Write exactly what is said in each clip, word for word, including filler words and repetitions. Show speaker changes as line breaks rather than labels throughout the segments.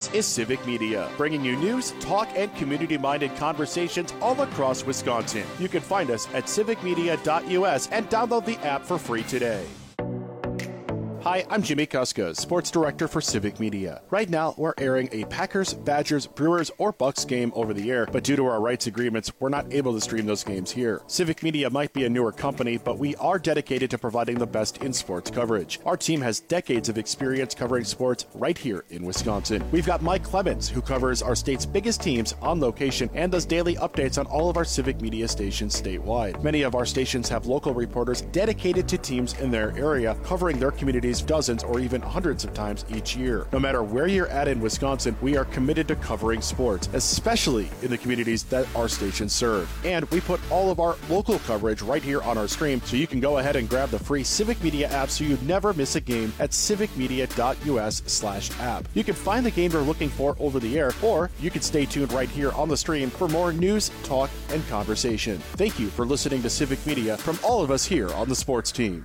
is Civic Media, bringing you news, talk, and community-minded conversations all across Wisconsin. You can find us at civic media dot U S and download the app for free today. Hi, I'm Jimmy Kuska, Sports Director for Civic Media. Right now, we're airing a Packers, Badgers, Brewers, or Bucks game over the air, but due to our rights agreements, we're not able to stream those games here. Civic Media might be a newer company, but we are dedicated to providing the best in sports coverage. Our team has decades of experience covering sports right here in Wisconsin. We've got Mike Clemens, who covers our state's biggest teams on location and does daily updates on all of our Civic Media stations statewide. Many of our stations have local reporters dedicated to teams in their area, covering their communities dozens or even hundreds of times each year. No matter where you're at in Wisconsin, we are committed to covering sports, especially in the communities that our stations serve. And we put all of our local coverage right here on our stream, so you can go ahead and grab the free Civic Media app so you never miss a game at civic media dot U S slash app. You can find the game you're looking for over the air, or you can stay tuned right here on the stream for more news, talk, and conversation. Thank you for listening to Civic Media from all of us here on the sports team.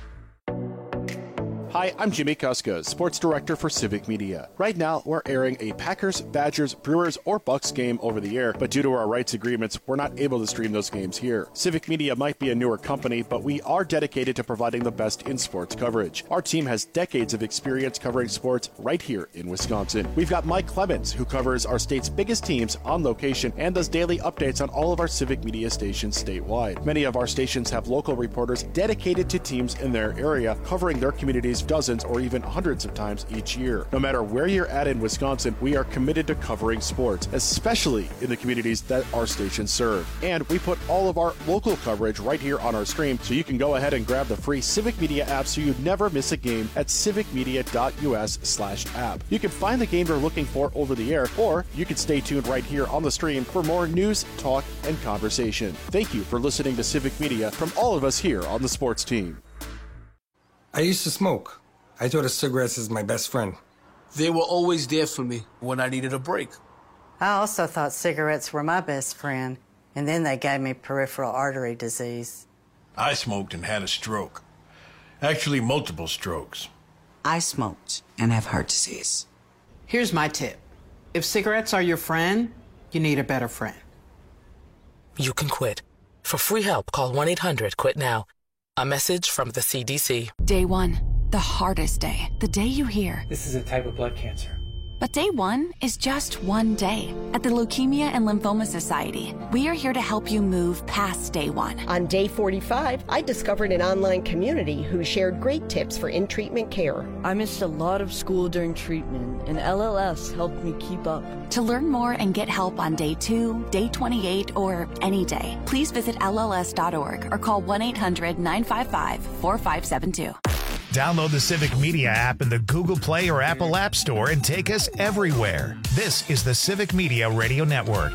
Hi, I'm Jimmy Kuska, Sports Director for Civic Media. Right now, we're airing a Packers, Badgers, Brewers, or Bucks game over the air, but due to our rights agreements, we're not able to stream those games here. Civic Media might be a newer company, but we are dedicated to providing the best in sports coverage. Our team has decades of experience covering sports right here in Wisconsin. We've got Mike Clemens, who covers our state's biggest teams on location and does daily updates on all of our Civic Media stations statewide. Many of our stations have local reporters dedicated to teams in their area, covering their communities dozens or even hundreds of times each year. No matter where you're at in Wisconsin, we are committed to covering sports, especially in the communities that our stations serve. And we put all of our local coverage right here on our stream, so you can go ahead and grab the free Civic Media app so you never miss a game at civic media dot U S slash app. You can find the game you're looking for over the air, or you can stay tuned right here on the stream for more news, talk, and conversation. Thank you for listening to Civic Media from all of us here on the sports team.
I used to smoke. I thought of cigarettes as my best friend.
They were always there for me when I needed a break.
I also thought cigarettes were my best friend, and then they gave me peripheral artery disease.
I smoked and had a stroke. Actually, multiple strokes.
I smoked and have heart disease.
Here's my tip. If cigarettes are your friend, you need a better friend.
You can quit. For free help, call one eight hundred quit now. A message from the C D C.
Day one, the hardest day. The day you hear,
this is a type of blood cancer.
But day one is just one day. At the Leukemia and Lymphoma Society, we are here to help you move past day one.
On day forty-five, I discovered an online community who shared great tips for in-treatment care.
I missed a lot of school during treatment, and L L S helped me keep up.
To learn more and get help on day two, day twenty-eight, or any day, please visit L L S dot org or call one eight hundred nine five five four five seven two.
Download the Civic Media app in the Google Play or Apple App Store and take us everywhere. This is the Civic Media Radio Network.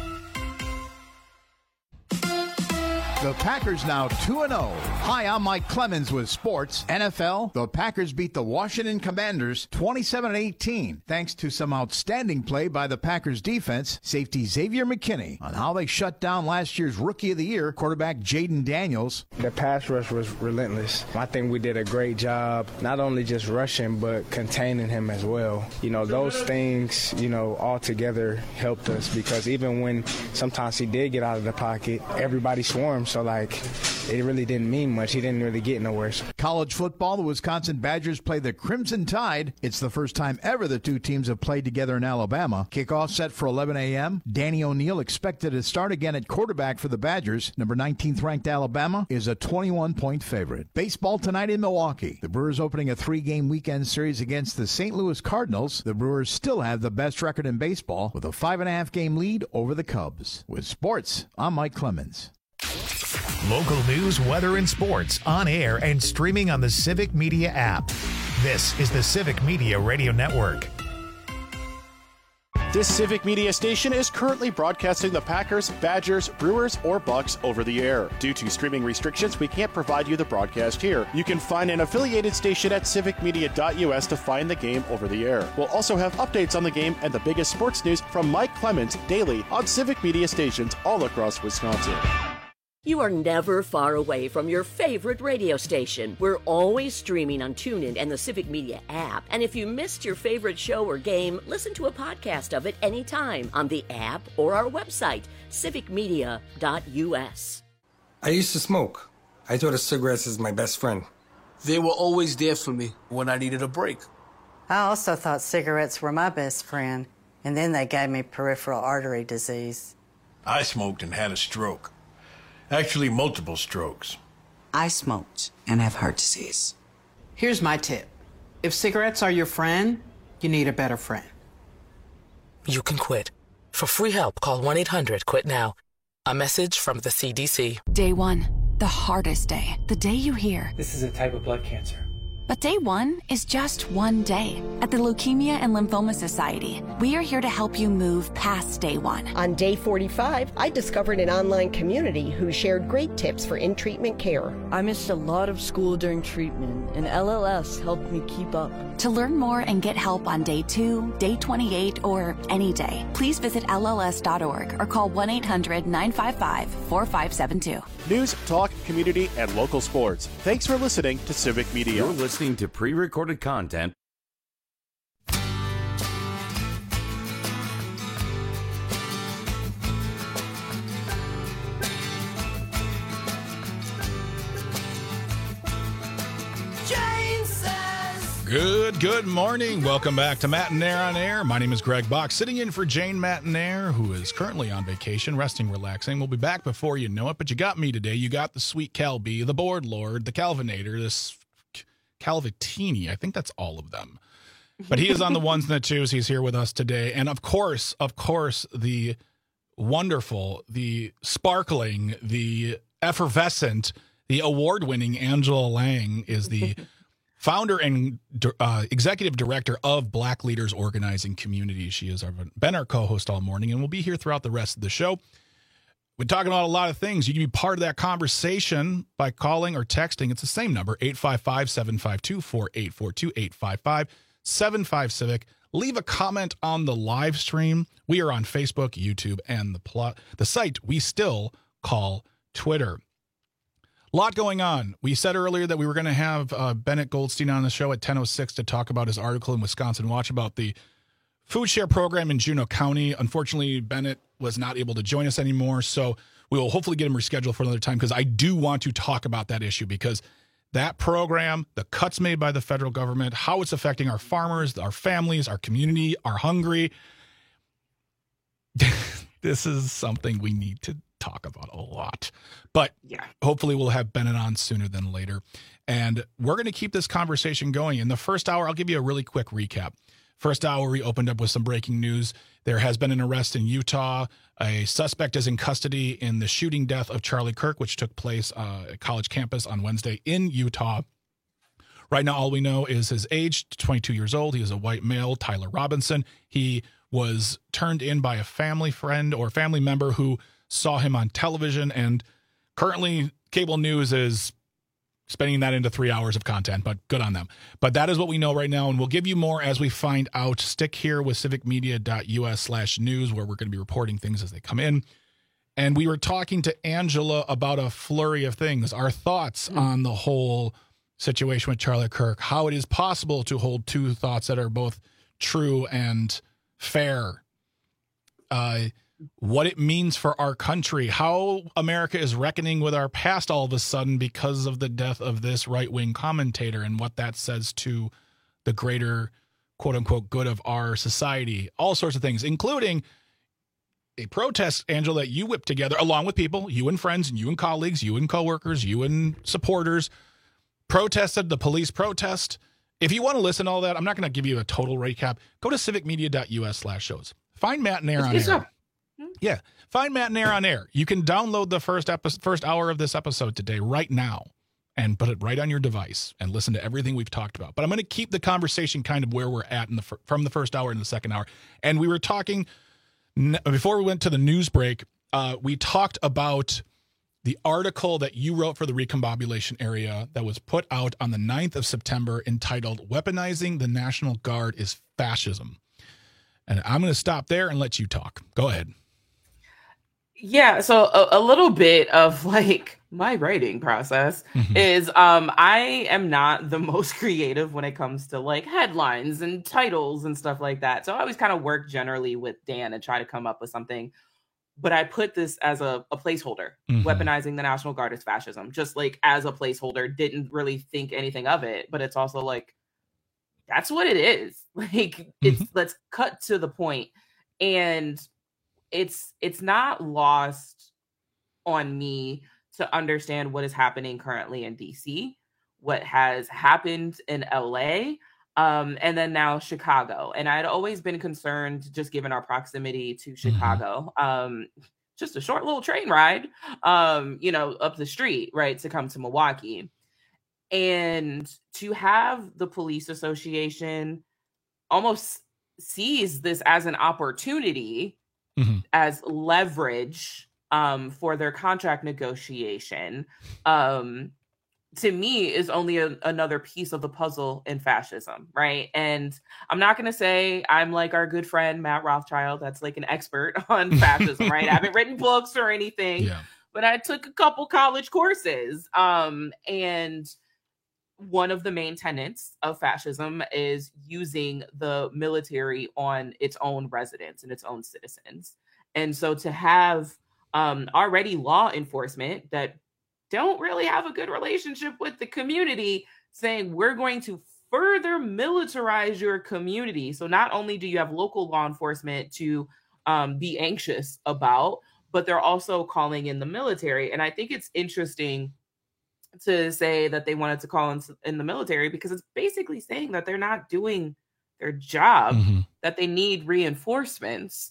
The Packers now two and oh. Hi, I'm Mike Clemens with Sports. N F L, the Packers beat the Washington Commanders twenty-seven eighteen, thanks to some outstanding play by the Packers defense, safety Xavier McKinney, on how they shut down last year's Rookie of the Year, quarterback Jaden Daniels.
The pass rush was relentless. I think we did a great job, not only just rushing, but containing him as well. You know, those things, you know, all together helped us, because even when sometimes he did get out of the pocket, everybody swarmed. So, like, it really didn't mean much. He didn't really get nowhere.
College football, the Wisconsin Badgers play the Crimson Tide. It's the first time ever the two teams have played together in Alabama. Kickoff set for eleven a.m. Danny O'Neal expected to start again at quarterback for the Badgers. Number nineteenth ranked Alabama is a twenty-one point favorite. Baseball tonight in Milwaukee. The Brewers opening a three-game weekend series against the Saint Louis Cardinals. The Brewers still have the best record in baseball with a five-and-a-half game lead over the Cubs. With sports, I'm Mike Clemens.
Local news, weather, and sports on air and streaming on the Civic Media app. This is the Civic Media Radio Network.
This Civic Media station is currently broadcasting the Packers, Badgers, Brewers, or Bucks over the air. Due to streaming restrictions, we can't provide you the broadcast here. You can find an affiliated station at civic media dot U S to find the game over the air. We'll also have updates on the game and the biggest sports news from Mike Clemens daily on Civic Media stations all across Wisconsin.
You are never far away from your favorite radio station. We're always streaming on TuneIn and the Civic Media app. And if you missed your favorite show or game, listen to a podcast of it anytime on the app or our website, civic media dot u s.
I used to smoke. I thought of cigarettes as my best friend.
They were always there for me when I needed a break.
I also thought cigarettes were my best friend, and then they gave me peripheral artery disease.
I smoked and had a stroke. Actually, multiple strokes.
I smoked and have heart disease.
Here's my tip. If cigarettes are your friend, you need a better friend.
You can quit. For free help, call one eight hundred quit now. A message from the C D C.
Day one, the hardest day. The day you hear,
this is a type of blood cancer.
But day one is just one day. At the Leukemia and Lymphoma Society, we are here to help you move past day one.
On day forty-five, I discovered an online community who shared great tips for in-treatment care.
I missed a lot of school during treatment, and L L S helped me keep up.
To learn more and get help on day two, day twenty-eight, or any day, please visit L L S dot org or call one eight hundred nine five five four five seven two.
News, talk, community, and local sports. Thanks for listening to Civic Media.
You're listening to pre-recorded content.
Good, good morning. Welcome back to Matt and Nair on Air. My name is Greg Bach, sitting in for Jane Matanair, who is currently on vacation, resting, relaxing. We'll be back before you know it, but you got me today. You got the sweet Cal B, the board lord, the Calvinator, this Calvatini. I think that's all of them. But he is on the ones and the twos. He's here with us today. And of course, of course, the wonderful, the sparkling, the effervescent, the award-winning Angela Lang is the founder and uh, executive director of Black Leaders Organizing Community. She has our, been our co-host all morning and will be here throughout the rest of the show. We're talking about a lot of things. You can be part of that conversation by calling or texting. It's the same number, eight five five, seven five two, four eight four two, eight five five, seven five, Civic. Leave a comment on the live stream. We are on Facebook, YouTube, and the plot, the site we still call Twitter. A lot going on. We said earlier that we were going to have uh, Bennett Goldstein on the show at ten oh six to talk about his article in Wisconsin Watch about the food share program in Juneau County. Unfortunately, Bennett was not able to join us anymore, so we will hopefully get him rescheduled for another time because I do want to talk about that issue because that program, the cuts made by the federal government, how it's affecting our farmers, our families, our community, our hungry. This is something we need to talk about a lot. But yeah, hopefully we'll have Bennett on sooner than later. And we're going to keep this conversation going. In the first hour, I'll give you a really quick recap. First hour, we opened up with some breaking news. There has been an arrest in Utah. A suspect is in custody in the shooting death of Charlie Kirk, which took place uh, at college campus on Wednesday in Utah. Right now, all we know is his age, twenty-two years old. He is a white male, Tyler Robinson. He was turned in by a family friend or family member who saw him on television, and currently cable news is spending that into three hours of content, but good on them. But that is what we know right now, and we'll give you more as we find out. Stick here with civic media dot u s slash news, where we're going to be reporting things as they come in. And we were talking to Angela about a flurry of things, our thoughts mm. on the whole situation with Charlie Kirk, how it is possible to hold two thoughts that are both true and fair, uh, what it means for our country, how America is reckoning with our past all of a sudden because of the death of this right-wing commentator and what that says to the greater, quote-unquote, good of our society, all sorts of things, including a protest, Angela, that you whipped together along with people, you and friends, and you and colleagues, you and coworkers, you and supporters, protested the police protest. If you want to listen to all that, I'm not going to give you a total recap. Go to civic media dot u s slash shows. Find Matt and Air on Air. Yeah, find Matt and Air on Air. You can download the first episode, first hour of this episode today right now and put it right on your device and listen to everything we've talked about. But I'm going to keep the conversation kind of where we're at in the from the first hour and the second hour. And we were talking, before we went to the news break, uh, we talked about the article that you wrote for the Recombobulation Area that was put out on the ninth of September entitled Weaponizing the National Guard is Fascism. And I'm going to stop there and let you talk. Go ahead.
Yeah, so a, a little bit of like my writing process mm-hmm. is um I am not the most creative when it comes to like headlines and titles and stuff like that. So I always kind of work generally with Dan and try to come up with something. But I put this as a, a placeholder, mm-hmm. weaponizing the National Guard as fascism, just like as a placeholder, didn't really think anything of it. But it's also like, that's what it is. Like, it's mm-hmm. let's cut to the point. And it's it's not lost on me to understand what is happening currently in D C, what has happened in L A, um, and then now Chicago. And I'd always been concerned, just given our proximity to Chicago, mm-hmm. um, just a short little train ride, um, you know, up the street, right, to come to Milwaukee. And to have the police association almost sees this as an opportunity, mm-hmm. as leverage um, for their contract negotiation, um, to me is only a, another piece of the puzzle in fascism, right? And I'm not going to say I'm like our good friend Matt Rothschild, that's like an expert on fascism, right? I haven't written books or anything, yeah. but I took a couple college courses. Um, and one of the main tenets of fascism is using the military on its own residents and its own citizens. And so to have um, already law enforcement that don't really have a good relationship with the community saying we're going to further militarize your community. So not only do you have local law enforcement to um, be anxious about, but they're also calling in the military. And I think it's interesting to say that they wanted to call in, in the military because it's basically saying that they're not doing their job, mm-hmm. that they need reinforcements.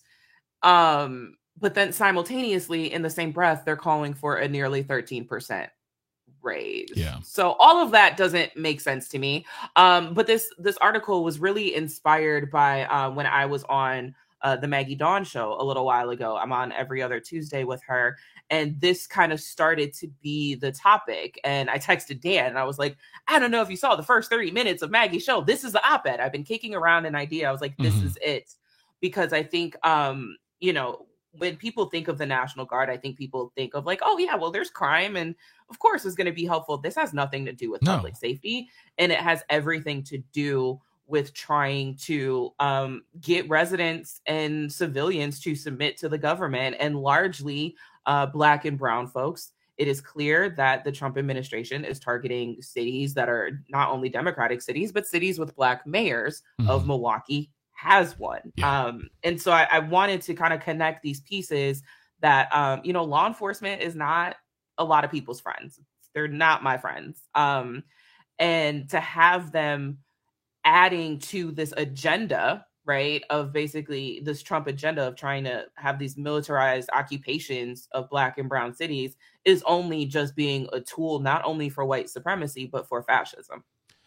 Um, but then simultaneously in the same breath, they're calling for a nearly thirteen percent raise. Yeah. So all of that doesn't make sense to me. Um, but this, this article was really inspired by uh, when I was on uh, the Maggie Dawn show a little while ago. I'm on every other Tuesday with her. And this kind of started to be the topic. And I texted Dan and I was like, I don't know if you saw the first thirty minutes of Maggie's show. This is the op-ed. I've been kicking around an idea. I was like, this mm-hmm. is it. Because I think, um, you know, when people think of the National Guard, I think people think of like, oh, yeah, well, there's crime. And of course, it's going to be helpful. This has nothing to do with no. public safety. And it has everything to do with trying to um, get residents and civilians to submit to the government, and largely uh, Black and brown folks. It is clear that the Trump administration is targeting cities that are not only Democratic cities, but cities with Black mayors. Mm-hmm. Of Milwaukee has one. Yeah. Um, and so I, I wanted to kind of connect these pieces that, um, you know, law enforcement is not a lot of people's friends. They're not my friends. Um, and to have them adding to this agenda, right, of basically this Trump agenda of trying to have these militarized occupations of Black and brown cities is only just being a tool, not only for white supremacy, but for fascism.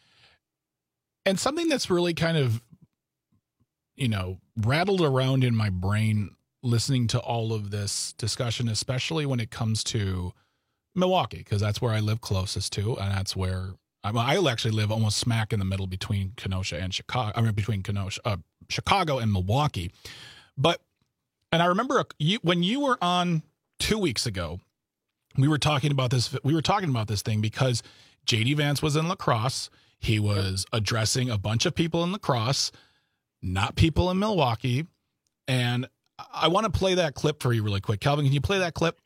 And something that's really kind of, you know, rattled around in my brain listening to all of this discussion, especially when it comes to Milwaukee, because that's where I live closest to, and that's where I, I actually live almost smack in the middle between Kenosha and Chicago. I mean, between Kenosha, uh, Chicago and Milwaukee. But, and I remember you, when you were on two weeks ago, we were talking about this. We were talking about this thing because J D Vance was in La Crosse. He was addressing a bunch of people in La Crosse, not people in Milwaukee. And I want to play that clip for you really quick. Calvin, can you play that clip?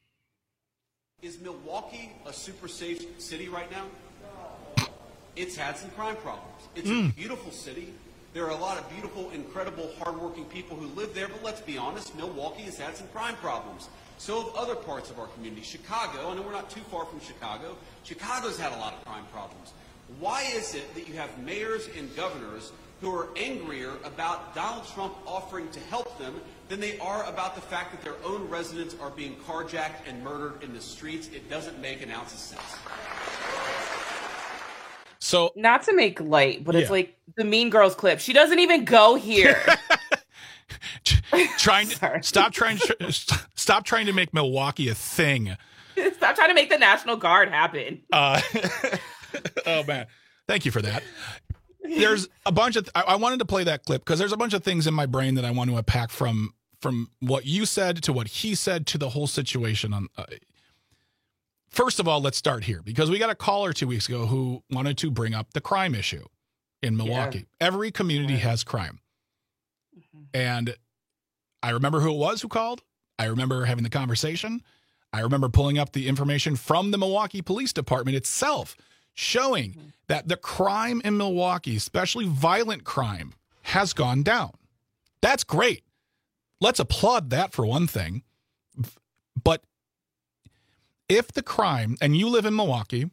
Is Milwaukee a super safe city right now? It's had some crime problems. It's mm. a beautiful city. There are a lot of beautiful, incredible, hardworking people who live there, but let's be honest, Milwaukee has had some crime problems. So have other parts of our community. Chicago, I know we're not too far from Chicago, Chicago's had a lot of crime problems. Why is it that you have mayors and governors who are angrier about Donald Trump offering to help them than they are about the fact that their own residents are being carjacked and murdered in the streets? It doesn't make an ounce of sense.
So,
not to make light, but yeah. It's like the Mean Girls clip. She doesn't even go here.
trying to stop trying to stop trying to make Milwaukee a thing.
Stop trying to make the National Guard happen.
Uh, oh man, thank you for that. There's a bunch of th- I-, I wanted to play that clip because there's a bunch of things in my brain that I want to unpack from from what you said to what he said to the whole situation on. Uh, first of all, let's start here because we got a caller two weeks ago who wanted to bring up the crime issue in Milwaukee. Yeah. Every community right. has crime. Mm-hmm. And I remember who it was who called. I remember having the conversation. I remember pulling up the information from the Milwaukee Police Department itself, showing mm-hmm. that the crime in Milwaukee, especially violent crime, has gone down. That's great. Let's applaud that for one thing. But if the crime, and you live in Milwaukee,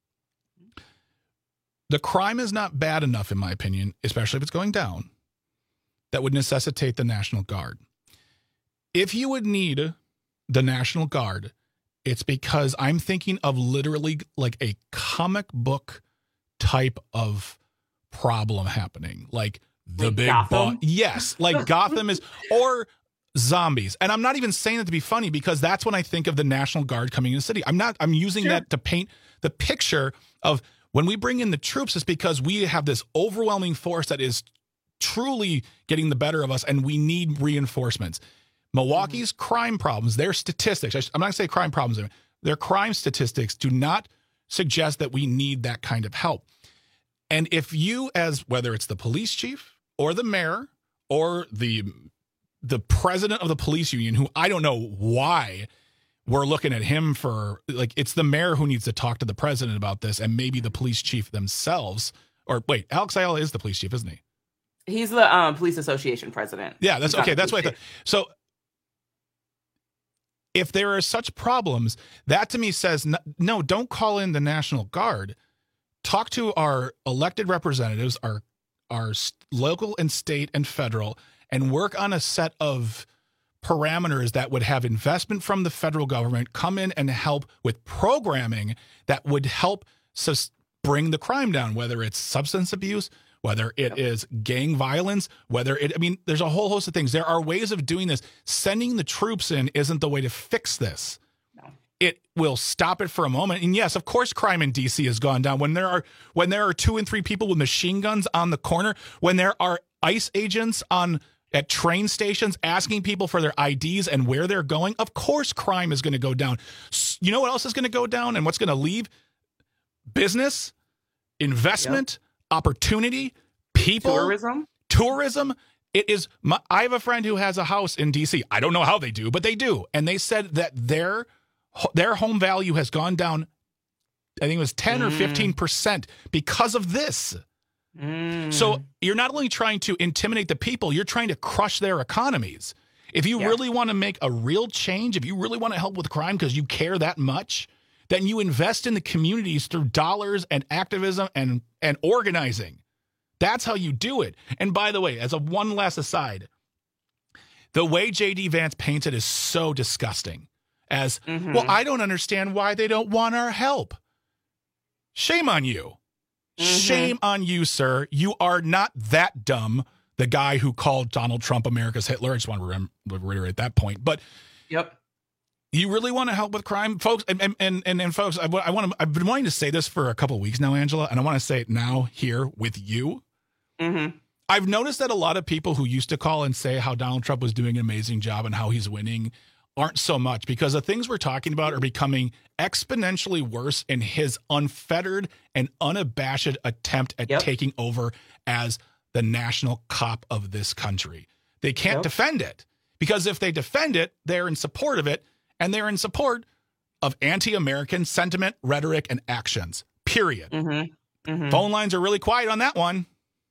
the crime is not bad enough, in my opinion, especially if it's going down, that would necessitate the National Guard. If you would need the National Guard, it's because I'm thinking of literally like a comic book type of problem happening. Like the like big boss. Yes, like Gotham is, or zombies. And I'm not even saying that to be funny because that's when I think of the National Guard coming in the city. I'm not, I'm using sure. that to paint the picture of when we bring in the troops, it's because we have this overwhelming force that is truly getting the better of us and we need reinforcements. Milwaukee's mm-hmm. crime problems, their statistics, I'm not going to say crime problems, their crime statistics do not suggest that we need that kind of help. And if you, as whether it's the police chief or the mayor or the the president of the police union, who I don't know why we're looking at him for, like, it's the mayor who needs to talk to the president about this and maybe the police chief themselves. Or wait, Alex Ayala is the police chief, isn't he?
He's the um, police association president.
Yeah, that's okay. That's what I thought. So if there are such problems, that to me says, no, no, don't call in the National Guard. Talk to our elected representatives, our our local and state and federal, and work on a set of parameters that would have investment from the federal government come in and help with programming that would help sus- bring the crime down, whether it's substance abuse, whether it is gang violence, whether it, I mean, there's a whole host of things. There are ways of doing this. Sending the troops in isn't the way to fix this. No. It will stop it for a moment. And yes, of course, crime in D C has gone down. When there are, when there are two and three people with machine guns on the corner, when there are ICE agents on at train stations asking people for their I Ds and where they're going, of course crime is going to go down. You know what else is going to go down and what's going to leave? Business, investment, yep. opportunity, people.
Tourism.
Tourism. It is. My, I have a friend who has a house in D C. I don't know how they do, but they do. And they said that their, their home value has gone down, I think it was ten mm. or fifteen percent because of this. Mm. So you're not only trying to intimidate the people, you're trying to crush their economies. If you yeah. really want to make a real change, if you really want to help with crime because you care that much, then you invest in the communities through dollars and activism and, and organizing. That's how you do it. And by the way, as a one last aside, the way J D Vance paints it is so disgusting. As, mm-hmm. well, I don't understand why they don't want our help. Shame on you. Mm-hmm. Shame on you, sir. You are not that dumb. The guy who called Donald Trump America's Hitler. I just want to rem- reiterate that point. But
yep,
you really want to help with crime, folks? And and and, and folks, I, I want to. I've been wanting to say this for a couple of weeks now, Angela, and I want to say it now here with you.
Mm-hmm.
I've noticed that a lot of people who used to call and say how Donald Trump was doing an amazing job and how he's winning aren't so much, because the things we're talking about are becoming exponentially worse in his unfettered and unabashed attempt at yep. taking over as the national cop of this country. They can't yep. defend it, because if they defend it, they're in support of it, and they're in support of anti-American sentiment, rhetoric, and actions, period.
Mm-hmm. Mm-hmm.
Phone lines are really quiet on that one.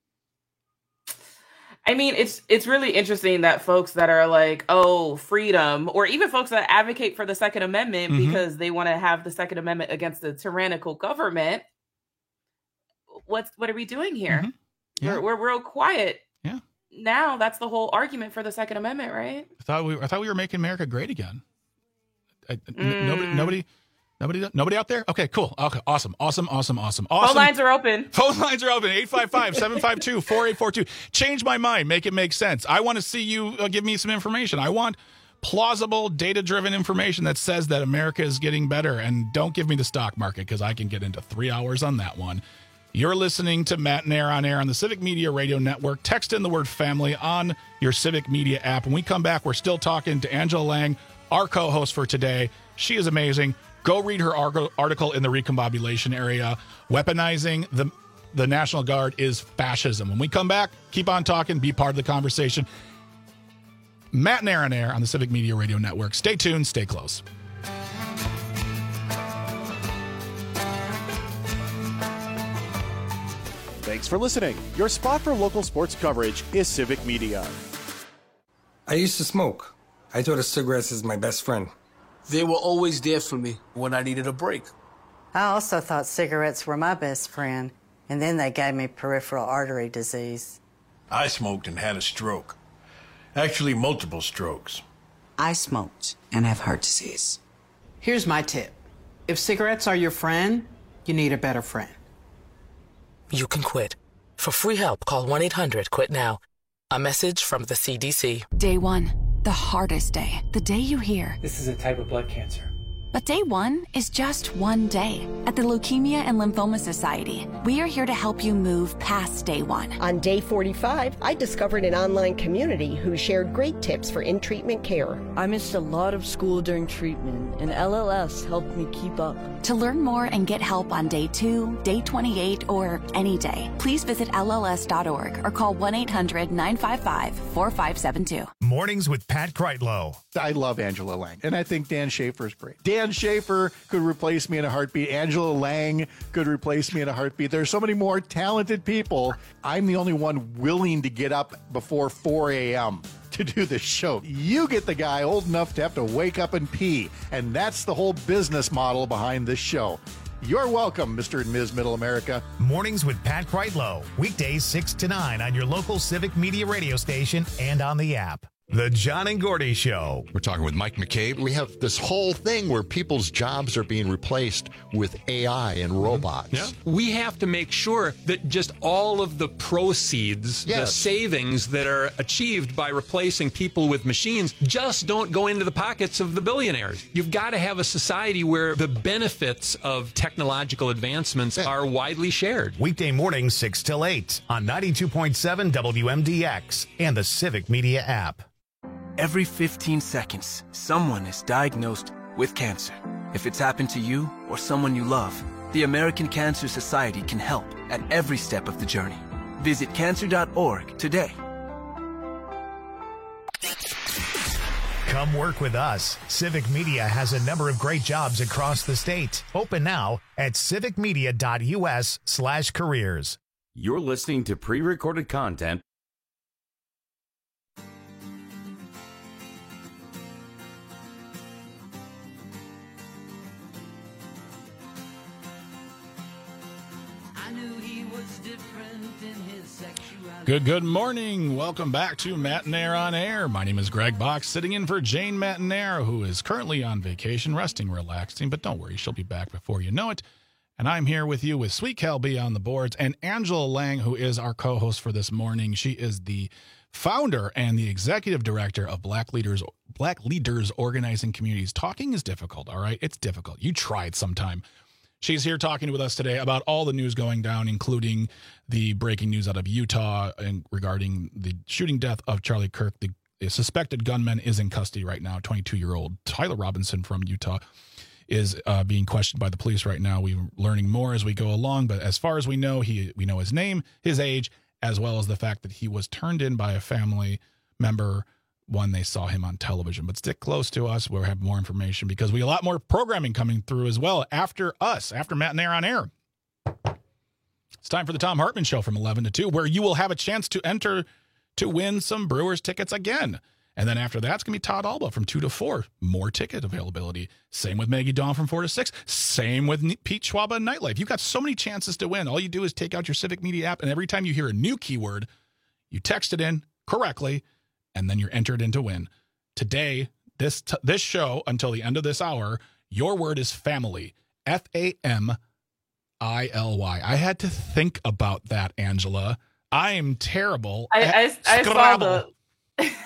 I mean, it's it's really interesting that folks that are like, oh, freedom, or even folks that advocate for the Second Amendment mm-hmm. because they want to have the Second Amendment against the tyrannical government. What's what are we doing here?
Mm-hmm. Yeah.
We're we're real quiet.
Yeah.
Now that's the whole argument for the Second Amendment, right?
I thought we I thought we were making America great again. I,
mm.
n- nobody nobody. Nobody, nobody out there? Okay, cool. Okay, awesome, awesome, awesome, awesome, awesome.
Phone lines are open.
Phone lines are open. eight five five, seven five two, four eight four two. Change my mind. Make it make sense. I want to see you uh, give me some information. I want plausible, data-driven information that says that America is getting better. And don't give me the stock market, because I can get into three hours on that one. You're listening to Matt Nair on Air on the Civic Media Radio Network. Text in the word family on your Civic Media app. When we come back, we're still talking to Angela Lang, our co-host for today. She is amazing. Go read her article in the Recombobulation area. Weaponizing the, the National Guard is fascism. When we come back, keep on talking, be part of the conversation. Matt Nair on Air on the Civic Media Radio Network. Stay tuned, stay close.
Thanks for listening. Your spot for local sports coverage is Civic Media.
I used to smoke. I thought of cigarettes as my best friend.
They were always there for me when I needed a break.
I also thought cigarettes were my best friend, and then they gave me peripheral artery disease.
I smoked and had a stroke. Actually, multiple strokes.
I smoked and have heart disease.
Here's my tip. If cigarettes are your friend, you need a better friend.
You can quit. For free help, call one eight hundred quit now. A message from the C D C.
Day one, the hardest day. The day you hear,
this is a type of blood cancer.
But day one is just one day. At the Leukemia and Lymphoma Society, we are here to help you move past day one.
On day forty-five, I discovered an online community who shared great tips for in-treatment care.
I missed a lot of school during treatment, and L L S helped me keep up.
To learn more and get help on day two, day twenty-eight, or any day, please visit L L S dot org or call one eight hundred nine five five four five seven two.
Mornings with Pat Kreitlow.
I love Angela Lang, and I think Dan Schaefer is great. Dan Schaefer could replace me in a heartbeat. Angela Lang could replace me in a heartbeat. There's so many more talented people. I'm the only one willing to get up before four a.m. to do this show. You get the guy old enough to have to wake up and pee, and that's the whole business model behind this show. You're welcome, Mister and Miz Middle America.
Mornings with Pat Kreitlow. Weekdays six to nine on your local Civic Media radio station and on the app. The John and Gordy Show.
We're talking with Mike McCabe. We have this whole thing where people's jobs are being replaced with A I and robots.
Yeah. We have to make sure that just all of the proceeds, yes. the savings that are achieved by replacing people with machines just don't go into the pockets of the billionaires. You've got to have a society where the benefits of technological advancements yeah. are widely shared.
Weekday mornings six till eight on ninety-two point seven W M D X and the Civic Media app.
Every fifteen seconds, someone is diagnosed with cancer. If it's happened to you or someone you love, the American Cancer Society can help at every step of the journey. Visit cancer dot org today.
Come work with us. Civic Media has a number of great jobs across the state. Open now at civic media dot U S slash careers.
You're listening to pre-recorded content.
Good, good morning. Welcome back to Matt Nair on Air. My name is Greg Box, sitting in for Jane Matanair, who is currently on vacation, resting, relaxing, but don't worry, she'll be back before you know it. And I'm here with you with Sweet Kelby on the boards and Angela Lang, who is our co-host for this morning. She is the founder and the executive director of Black Leaders Black Leaders Organizing Communities. Talking is difficult, all right? It's difficult. You try it sometime. She's here talking with us today about all the news going down, including the breaking news out of Utah and regarding the shooting death of Charlie Kirk. The, the suspected gunman is in custody right now. twenty-two-year-old Tyler Robinson from Utah is uh, being questioned by the police right now. We're learning more as we go along, but as far as we know, he we know his name, his age, as well as the fact that he was turned in by a family member when they saw him on television. But stick close to us. We'll have more information because we have a lot more programming coming through as well after us, after Matt Nair on Air. It's time for the Tom Hartman Show from eleven to two, where you will have a chance to enter to win some Brewers tickets again. And then after that, it's going to be Todd Alba from two to four. More ticket availability. Same with Maggie Dawn from four to six. Same with Pete Schwaba and Nightlife. You've got so many chances to win. All you do is take out your Civic Media app, and every time you hear a new keyword, you text it in correctly, and then you're entered in to win. Today, this t- this show, until the end of this hour, your word is family. F A M I L Y. I had to think about that, Angela. I am terrible
I,
at
I, I saw the...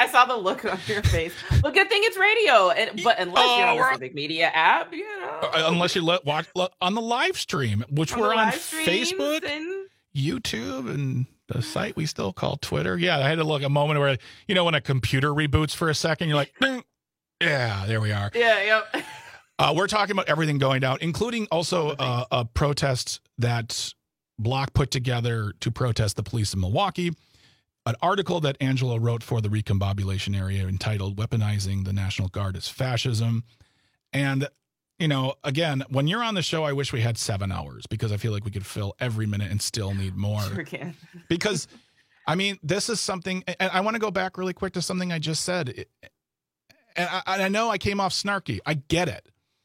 I saw the look on your face. Well, good thing it's radio. And, but unless
Oh,
you're on
we're-
the Civic Media app, you know.
Uh, Unless you let watch lo- on the live stream, which
On
we're
the
on
live streams
Facebook,
and-
YouTube, and the site we still call Twitter. Yeah, I had to look a moment where, you know, when a computer reboots for a second, you're like, "Ding." Yeah, there we are.
Yeah, yep.
Uh, we're talking about everything going down, including also uh, a protest that Block put together to protest the police in Milwaukee. An article that Angela wrote for the Recombobulation area entitled Weaponizing the National Guard as Fascism. And, you know, again, when you're on the show, I wish we had seven hours because I feel like we could fill every minute and still need more.
Sure can.
Because, I mean, this is something, and I want to go back really quick to something I just said. It, and I, and I know I came off snarky. I get it.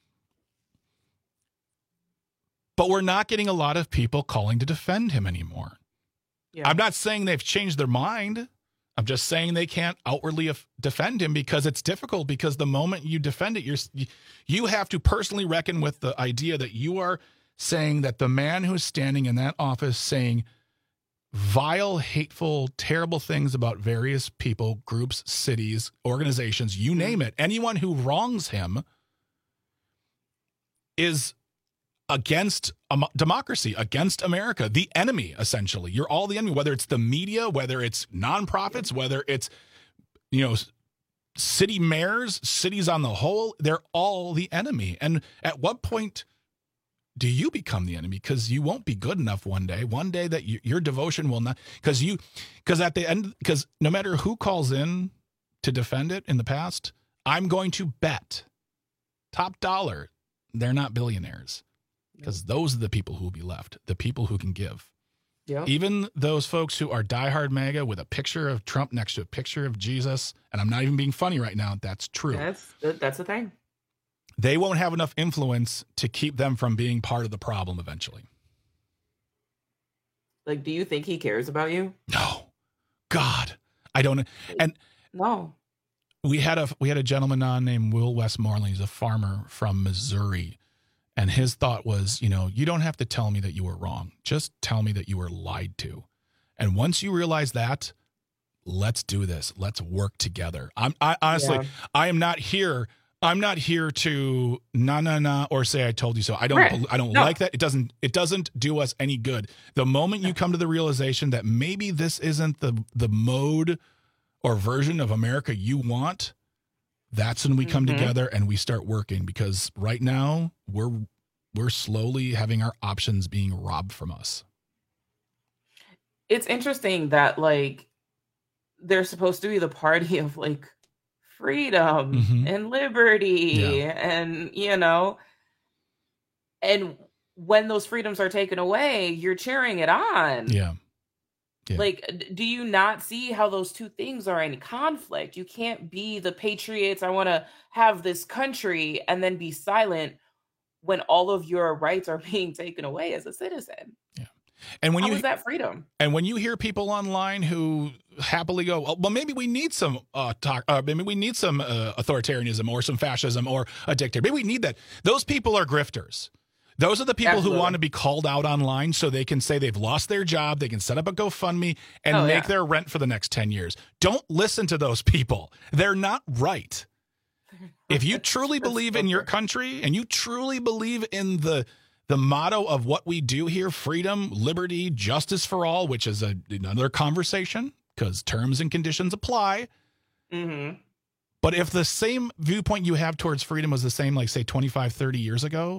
But we're not getting a lot of people calling to defend him anymore.
Yeah.
I'm not saying they've changed their mind. I'm just saying they can't outwardly af- defend him because it's difficult, because the moment you defend it, you're, you, you have to personally reckon with the idea that you are saying that the man who's standing in that office saying vile, hateful, terrible things about various people, groups, cities, organizations, you name it, anyone who wrongs him is against um, democracy, against America, the enemy, essentially. You're all the enemy, whether it's the media, whether it's nonprofits, whether it's, you know, city mayors, cities on the whole, they're all the enemy. And at what point do you become the enemy? Because you won't be good enough one day, one day that you, your devotion will not, because you, because at the end, because no matter who calls in to defend it in the past, I'm going to bet top dollar they're not billionaires. Because those are the people who will be left, the people who can give.
Yep.
Even those folks who are diehard MAGA with a picture of Trump next to a picture of Jesus, and I'm not even being funny right now, that's true.
That's that's the thing.
They won't have enough influence to keep them from being part of the problem eventually.
Like, do you think he cares about you?
No. God. I don't. And
no.
We had a we had a gentleman on named Will Westmoreland. He's a farmer from Missouri. And his thought was, you know, you don't have to tell me that you were wrong. Just tell me that you were lied to. And once you realize that, let's do this. Let's work together. I'm I honestly,
Yeah.
I am not here. I'm not here to na na na or say I told you so. I don't.
Right.
bel- I don't
No.
like that. It doesn't. It doesn't do us any good. The moment you come to the realization that maybe this isn't the the mode or version of America you want, that's when we come
Mhm.
together and we start working. Because right now we're we're slowly having our options being robbed from us.
It's interesting that, like, they're supposed to be the party of, like, freedom
Mhm.
and liberty and, you know, and when those freedoms are taken away, you're cheering it on.
Yeah. Yeah.
Like, d- do you not see how those two things are in conflict? You can't be the patriots, I want to have this country, and then be silent when all of your rights are being taken away as a citizen.
And when
How
you
is that freedom?
And when you hear people online who happily go, well, well maybe we need some uh, talk, uh, maybe we need some uh, authoritarianism or some fascism or a dictator. Maybe we need that. Those people are grifters. Those are the people
Absolutely.
who want to be called out online so they can say they've lost their job. They can set up a GoFundMe and
Oh,
make
yeah.
their rent for the next ten years. Don't listen to those people. They're not right. If you truly believe in your country and you truly believe in the the motto of what we do here, freedom, liberty, justice for all, which is a, another conversation because terms and conditions apply.
Mm-hmm.
But if the same viewpoint you have towards freedom was the same, like, say, twenty-five, thirty years ago,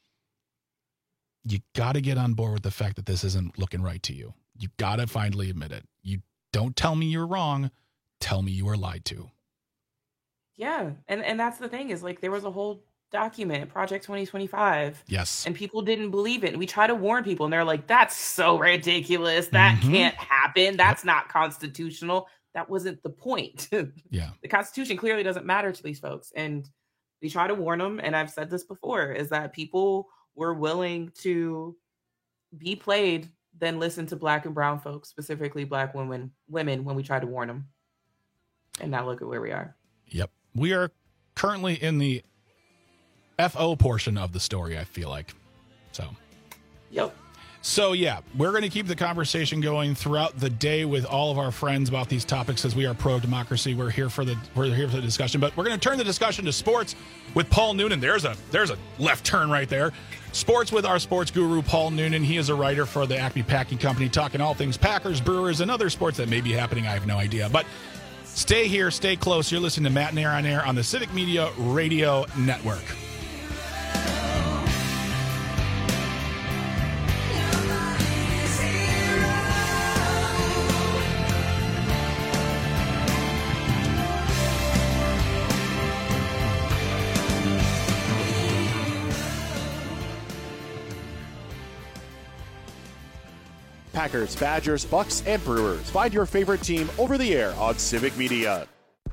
you got to get on board with the fact that this isn't looking right to you. You got to finally admit it. You don't tell me you're wrong. Tell me you were lied to.
Yeah, and and that's the thing is, like, there was a whole document, Project twenty twenty-five,
Yes.
and people didn't believe it. And we try to warn people, and they're like, "That's so ridiculous. That
Mhm.
can't happen. That's not constitutional." That wasn't the point.
Yeah.
The Constitution clearly doesn't matter to these folks, and we try to warn them. And I've said this before: is that people were willing to be played than listen to Black and brown folks, specifically Black women, women, when we try to warn them. And now look at where we are.
Yep. We are currently in the F O portion of the story, I feel like. So,
Yep.
So, yeah, we're going to keep the conversation going throughout the day with all of our friends about these topics as we are pro-democracy. We're here for the we're here for the discussion. But we're going to turn the discussion to sports with Paul Noonan. There's a there's a left turn right there. Sports with our sports guru, Paul Noonan. He is a writer for the Acme Packing Company, talking all things Packers, Brewers, and other sports that may be happening. I have no idea. But stay here, stay close. You're listening to Matt and Air on Air on the Civic Media Radio Network.
Packers, Badgers, Bucks, and Brewers. Find your favorite team over the air on Civic Media.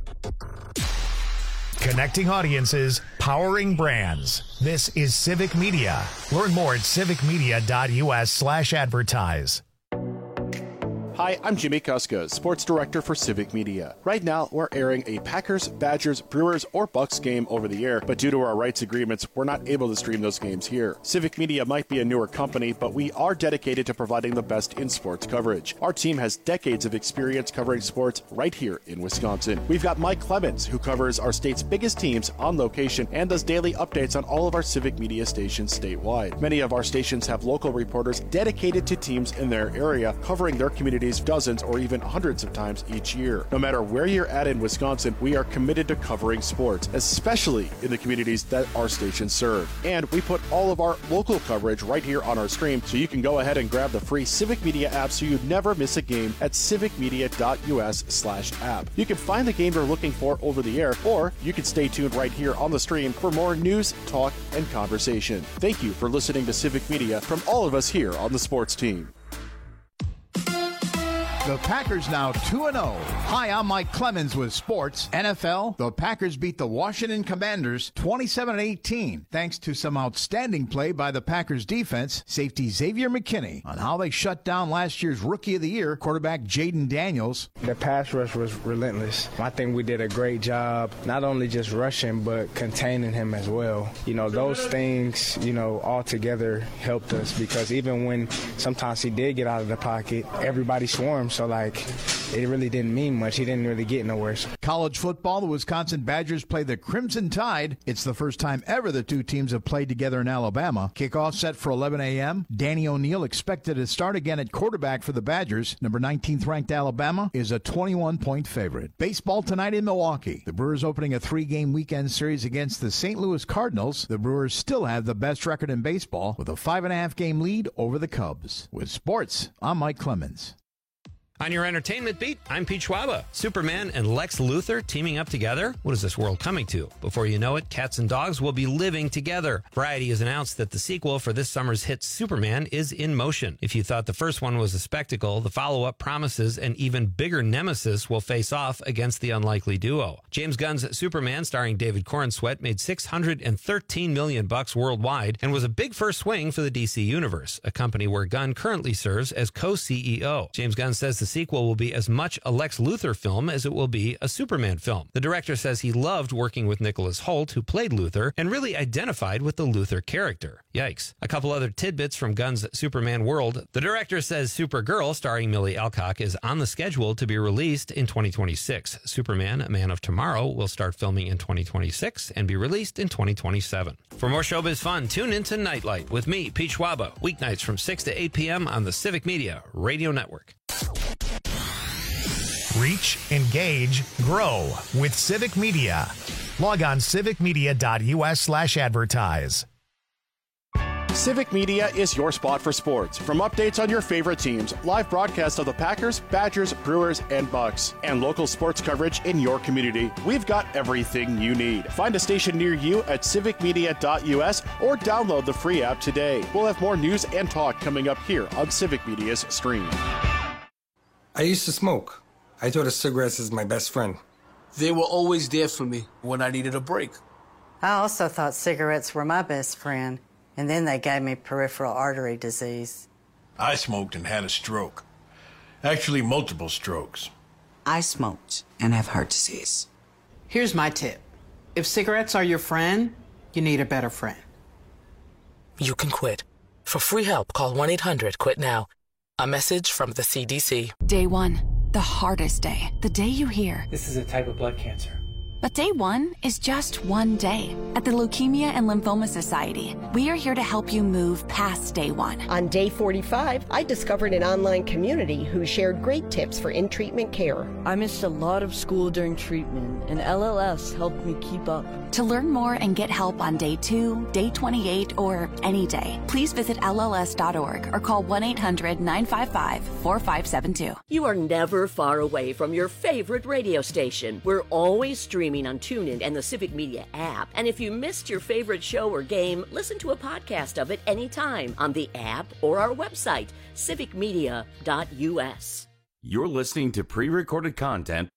Connecting audiences, powering brands. This is Civic Media. Learn more at civicmedia.us slash advertise.
Hi, I'm Jimmy Kuska, Sports Director for Civic Media. Right now, we're airing a Packers, Badgers, Brewers, or Bucks game over the air, but due to our rights agreements, we're not able to stream those games here. Civic Media might be a newer company, but we are dedicated to providing the best in sports coverage. Our team has decades of experience covering sports right here in Wisconsin. We've got Mike Clemens, who covers our state's biggest teams on location and does daily updates on all of our Civic Media stations statewide. Many of our stations have local reporters dedicated to teams in their area, covering their communities dozens or even hundreds of times each year. No matter where you're at in Wisconsin, we are committed to covering sports, especially in the communities that our stations serve. And we put all of our local coverage right here on our stream, so you can go ahead and grab the free Civic Media app so you never miss a game at civicmedia.us slash app. You can find the game you're looking for over the air, or you can stay tuned right here on the stream for more news, talk, and conversation. Thank you for listening to Civic Media from all of us here on the sports team.
The Packers now two and oh. Hi, I'm Mike Clemens with sports. N F L, the Packers beat the Washington Commanders twenty-seven eighteen, thanks to some outstanding play by the Packers defense, safety Xavier McKinney, on how they shut down last year's Rookie of the Year, quarterback Jaden Daniels.
The pass rush was relentless. I think we did a great job, not only just rushing, but containing him as well. You know, those things, you know, all together helped us, because even when sometimes he did get out of the pocket, everybody swarmed. So, like, it really didn't mean much. He didn't really get nowhere.
College football, the Wisconsin Badgers play the Crimson Tide. It's the first time ever the two teams have played together in Alabama. Kickoff set for eleven a.m. Danny O'Neal expected to start again at quarterback for the Badgers. Number nineteenth ranked Alabama is a twenty-one point favorite. Baseball tonight in Milwaukee. The Brewers opening a three-game weekend series against the Saint Louis Cardinals. The Brewers still have the best record in baseball with a five-and-a-half game lead over the Cubs. With sports, I'm Mike Clemens.
On your entertainment beat, I'm Pete Schwaba. Superman and Lex Luthor teaming up together? What is this world coming to? Before you know it, cats and dogs will be living together. Variety has announced that the sequel for this summer's hit Superman is in motion. If you thought the first one was a spectacle, the follow-up promises an even bigger nemesis will face off against the unlikely duo. James Gunn's Superman, starring David Corenswet, made six hundred thirteen million bucks worldwide and was a big first swing for the D C Universe, a company where Gunn currently serves as co-C E O. James Gunn says the sequel will be as much a Lex Luthor film as it will be a Superman film. The director says he loved working with Nicholas Hoult, who played Luthor, and really identified with the Luthor character. Yikes. A couple other tidbits from Gunn's Superman world. The director says Supergirl, starring Millie Alcock, is on the schedule to be released in twenty twenty-six. Superman, A Man of Tomorrow, will start filming in twenty twenty-six and be released in twenty twenty-seven. For more showbiz fun, tune into Nightlight with me, Pete Schwaba, weeknights from six to eight p.m. on the Civic Media Radio Network.
Reach, engage, grow with Civic Media. Log on civicmedia.us slash advertise.
Civic Media is your spot for sports. From updates on your favorite teams, live broadcasts of the Packers, Badgers, Brewers, and Bucks, and local sports coverage in your community, we've got everything you need. Find a station near you at civicmedia.us or download the free app today. We'll have more news and talk coming up here on Civic Media's stream.
I used to smoke. I thought of cigarettes as my best friend.
They were always there for me when I needed a break.
I also thought cigarettes were my best friend, and then they gave me peripheral artery disease.
I smoked and had a stroke. Actually, multiple strokes.
I smoked and have heart disease.
Here's my tip. If cigarettes are your friend, you need a better friend.
You can quit. For free help, call one eight hundred quit now. A message from the C D C.
Day one, the hardest day. The day you hear,
"This is a type of blood cancer."
But day one is just one day. At the Leukemia and Lymphoma Society, we are here to help you move past day one.
On day forty-five, I discovered an online community who shared great tips for in-treatment care.
I missed a lot of school during treatment, and L L S helped me keep up.
To learn more and get help on day two, day twenty-eight, or any day, please visit L L S dot org or call one eight hundred nine five five four five seven two.
You are never far away from your favorite radio station. We're always streaming on TuneIn and the Civic Media app. And if you missed your favorite show or game, listen to a podcast of it anytime on the app or our website, civic media dot U S.
You're listening to pre-recorded content.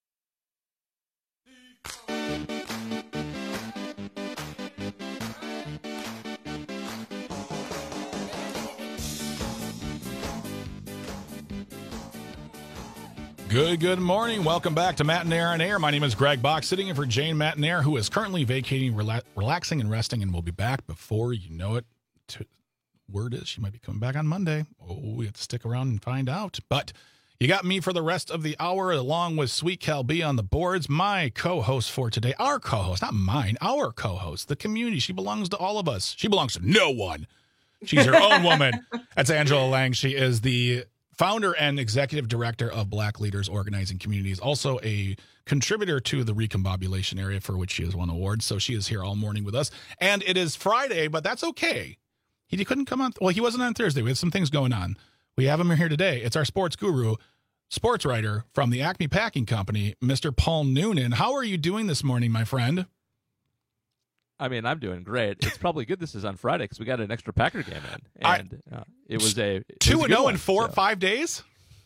Good, good morning. Welcome back to Matt and Aaron on Air. My name is Greg Bach, sitting in for Jane Matanair, who is currently vacating, rela- relaxing, and resting, and will be back before you know it. To, word is she might be coming back on Monday. Oh, we have to stick around and find out. But you got me for the rest of the hour, along with Sweet Cal B on the boards, my co-host for today. Our co-host, not mine, our co-host, the community. She belongs to all of us. She belongs to no one. She's her own woman. That's Angela Lang. She is the founder and executive director of Black Leaders Organizing Communities, also a contributor to the Recombobulation Area, for which she has won awards. So she is here all morning with us. And it is Friday, but that's okay. He couldn't come on. Well, he wasn't on Thursday. We had some things going on. We have him here today. It's our sports guru, sports writer from the Acme Packing Company, Mister Paul Noonan. How are you doing this morning, my friend?
I mean, I'm doing great. It's probably good this is on Friday because we got an extra Packer game in, and I, uh, it was a
two and zero in four or five days.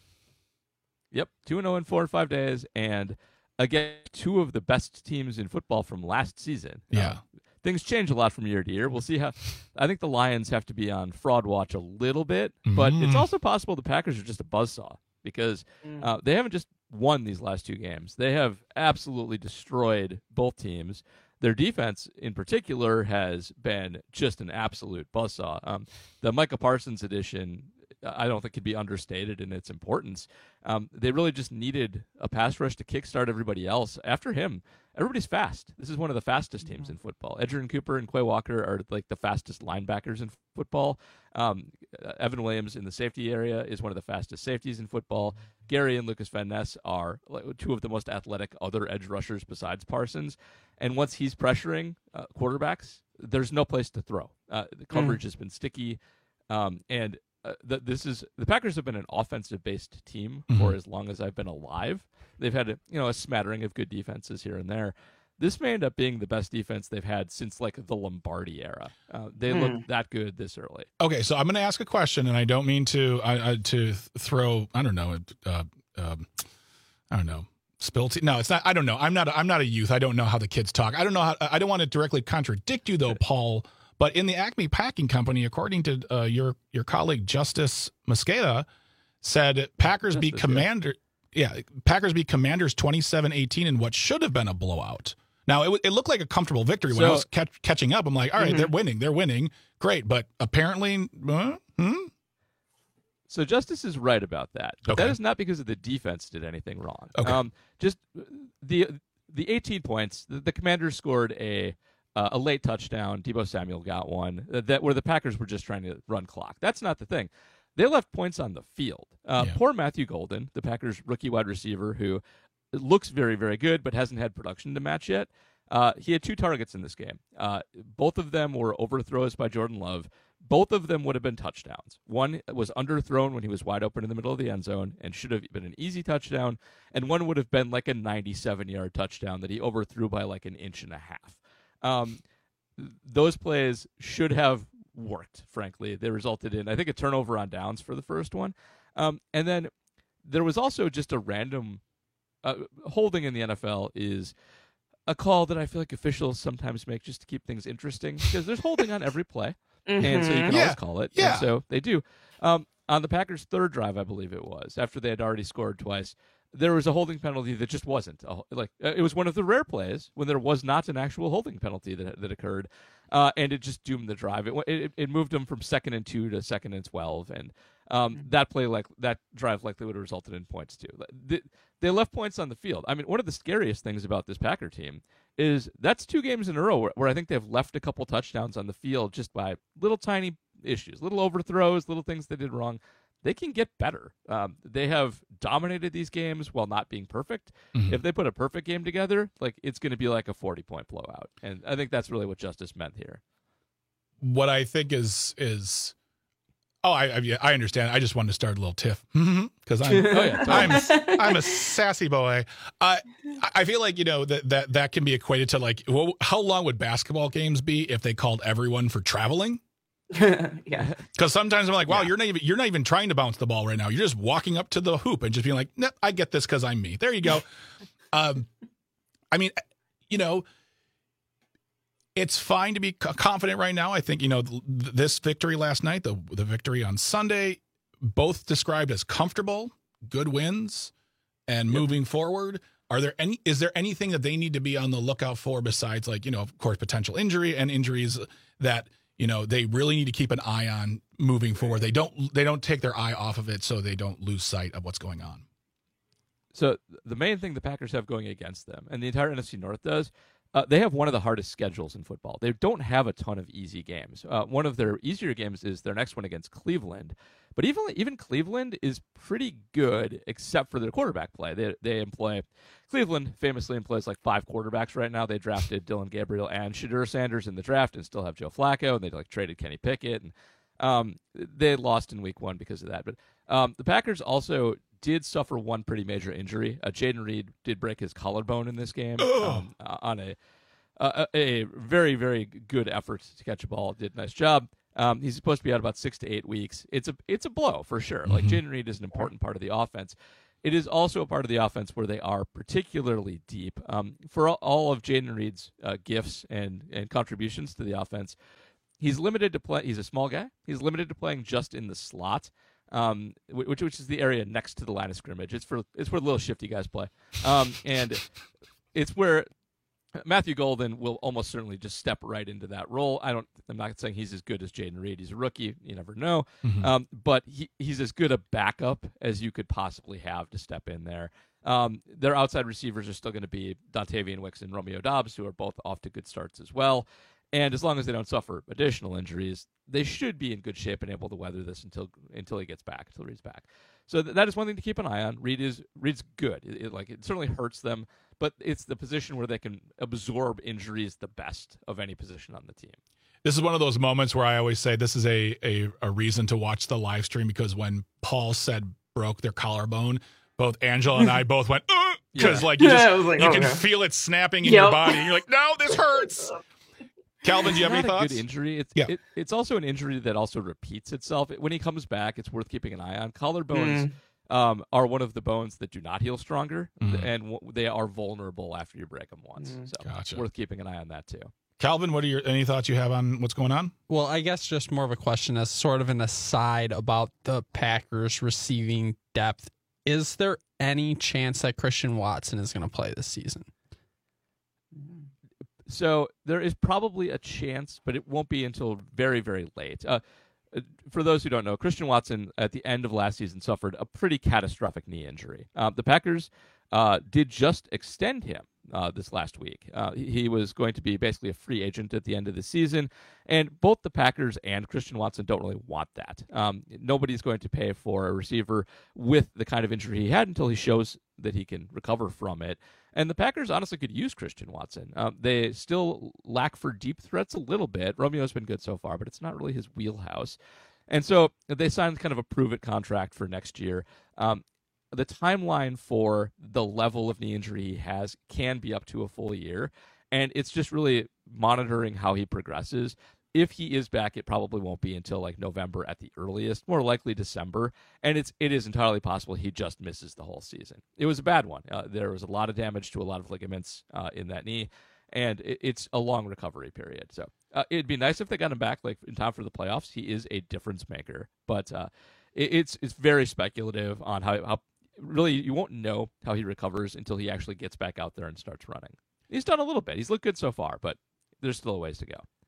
Yep, two and zero in four or five days, and again, two of the best teams in football from last season.
Yeah,
uh, things change a lot from year to year. We'll see how. I think the Lions have to be on fraud watch a little bit, mm-hmm. but it's also possible the Packers are just a buzzsaw because mm. uh, they haven't just won these last two games; they have absolutely destroyed both teams. Their defense, in particular, has been just an absolute buzzsaw. Um, the Micah Parsons edition, I don't think could be understated in its importance. Um, they really just needed a pass rush to kickstart everybody else. After him, everybody's fast. This is one of the fastest teams in football. Edgerrin Cooper and Quay Walker are like the fastest linebackers in football. Um, Evan Williams in the safety area is one of the fastest safeties in football. Gary and Lucas Van Ness are two of the most athletic other edge rushers besides Parsons. And once he's pressuring uh, quarterbacks, there's no place to throw. Uh, the coverage mm. has been sticky. Um, and uh, the, this is the Packers have been an offensive-based team mm-hmm. for as long as I've been alive. They've had a, you know a smattering of good defenses here and there. This may end up being the best defense they've had since like the Lombardi era. Uh, they hmm. look that good this early.
Okay, so I'm going to ask a question, and I don't mean to I, I, to throw I don't know uh, uh, I don't know spill tea. No, it's not. I don't know. I'm not. A, I'm not a youth. I don't know how the kids talk. I don't know how. I don't want to directly contradict you though, Paul. But in the Acme Packing Company, according to uh, your your colleague Justice Mosqueda, said Packers beat Commander. Yeah, Packers beat Commanders twenty-seven eighteen in what should have been a blowout. Now, it, it looked like a comfortable victory. When so, I was catch, catching up, I'm like, all right, mm-hmm. they're winning. They're winning. Great. But apparently, uh, hmm?
So Justice is right about that. But
okay.
that is not because of the defense did anything wrong.
Okay.
Um, just the the eighteen points, the, the Commanders scored a uh, a late touchdown. Deebo Samuel got one that where the Packers were just trying to run clock. That's not the thing. They left points on the field. Uh, yeah. Poor Matthew Golden, the Packers rookie wide receiver, who looks very, very good but hasn't had production to match yet. Uh, he had two targets in this game. Uh, both of them were overthrows by Jordan Love. Both of them would have been touchdowns. One was underthrown when he was wide open in the middle of the end zone and should have been an easy touchdown, and one would have been like a ninety-seven-yard touchdown that he overthrew by like an inch and a half. Um, those plays should have worked, frankly. They resulted in, I think, a turnover on downs for the first one. Um, and then there was also just a random uh, holding in the N F L is a call that I feel like officials sometimes make just to keep things interesting because there's holding on every play. Mm-hmm. And so you can yeah. always call it.
Yeah.
And so they do. Um, on the Packers' third drive, I believe it was, after they had already scored twice, there was a holding penalty that just wasn't. A, like uh, it was one of the rare plays when there was not an actual holding penalty that that occurred. uh, and it just doomed the drive. It, it it moved them from second and two to second and twelve, and um, mm-hmm. that play like that drive likely would have resulted in points too. They, they left points on the field. I mean, one of the scariest things about this Packer team is that's two games in a row where, where I think they've left a couple touchdowns on the field just by little tiny issues, little overthrows, little things they did wrong. They can get better. Um, they have dominated these games while not being perfect. Mm-hmm. If they put a perfect game together, like it's going to be like a forty-point blowout. And I think that's really what Justice meant here.
What I think is is oh, I I, I understand. I just wanted to start a little tiff because I'm oh, yeah, totally. I'm I'm a sassy boy. Uh, I feel like you know that that that can be equated to like well, how long would basketball games be if they called everyone for traveling?
Yeah,
because sometimes I'm like, wow,
yeah.
you're not even you're not even trying to bounce the ball right now. You're just walking up to the hoop and just being like, nah, I get this because I'm me. There you go. um, I mean, you know, it's fine to be confident right now. I think you know th- this victory last night, the the victory on Sunday, both described as comfortable, good wins, and yep. moving forward. Are there any? Is there anything that they need to be on the lookout for besides, like you know, of course, potential injury and injuries that? You know, they really need to keep an eye on moving forward. They don't they don't take their eye off of it so they don't lose sight of what's going on.
So the main thing the Packers have going against them, and the entire N F C North does, uh, they have one of the hardest schedules in football. They don't have a ton of easy games. Uh, one of their easier games is their next one against Cleveland. But even even Cleveland is pretty good, except for their quarterback play. They they employ Cleveland famously employs like five quarterbacks right now. They drafted Dylan Gabriel and Shadur Sanders in the draft, and still have Joe Flacco. And they like traded Kenny Pickett, and um, they lost in Week One because of that. But um, the Packers also did suffer one pretty major injury. Uh, Jaden Reed did break his collarbone in this game um, uh, on a, a a very very good effort to catch a ball. Did a nice job. Um, he's supposed to be out about six to eight weeks. It's a it's a blow for sure. Mm-hmm. Like Jaden Reed is an important part of the offense. It is also a part of the offense where they are particularly deep. Um, for all, all of Jaden Reed's uh, gifts and and contributions to the offense, he's limited to play. He's a small guy. He's limited to playing just in the slot, um, which which is the area next to the line of scrimmage. It's for it's where little shifty guys play, um, and it's where Matthew Golden will almost certainly just step right into that role. I don't. I'm not saying he's as good as Jaden Reed. He's a rookie. You never know. Mm-hmm. Um, but he, he's as good a backup as you could possibly have to step in there. Um, their outside receivers are still going to be Dontavian Wicks and Romeo Doubs, who are both off to good starts as well. And as long as they don't suffer additional injuries, they should be in good shape and able to weather this until until he gets back, until Reed's back. So th- that is one thing to keep an eye on. Reed is Reed's good. It, it, like it certainly hurts them, but it's the position where they can absorb injuries the best of any position on the team.
This is one of those moments where I always say this is a a, a reason to watch the live stream, because when Paul said broke their collarbone, both Angela and I both went, because yeah. like you, just, yeah, like, you oh, can yeah. feel it snapping in yep. your body. And you're like, no, this hurts. Calvin, do you have any thoughts?
Good injury. It's
yeah.
it, it's also an injury that also repeats itself. When he comes back, it's worth keeping an eye on. Collarbones mm. um, are one of the bones that do not heal stronger, mm. and w- they are vulnerable after you break them once. Mm. So
gotcha.
Worth keeping an eye on that too.
Calvin, what are your any thoughts you have on what's going on?
Well, I guess just more of a question as sort of an aside about the Packers receiving depth. Is there any chance that Christian Watson is going to play this season?
So there is probably a chance, but it won't be until very, very late. Uh, for those who don't know, Christian Watson at the end of last season suffered a pretty catastrophic knee injury. Uh, the Packers uh, did just extend him uh, this last week. Uh, he was going to be basically a free agent at the end of the season, and both the Packers and Christian Watson don't really want that. Um, nobody's going to pay for a receiver with the kind of injury he had until he shows that he can recover from it. And the Packers honestly could use Christian Watson. Um, they still lack for deep threats a little bit. Romeo's been good so far, but it's not really his wheelhouse. And so they signed kind of a prove-it contract for next year. Um, the timeline for the level of knee injury he has can be up to a full year, and it's just really monitoring how he progresses. If he is back, it probably won't be until like November at the earliest, more likely December. And it's it is entirely possible he just misses the whole season. It was a bad one. Uh, there was a lot of damage to a lot of ligaments uh, in that knee, and it, it's a long recovery period. So uh, it'd be nice if they got him back like in time for the playoffs. He is a difference maker, but uh, it, it's it's very speculative on how how really you won't know how he recovers until he actually gets back out there and starts running. He's done a little bit. He's looked good so far, but there's still a ways to go.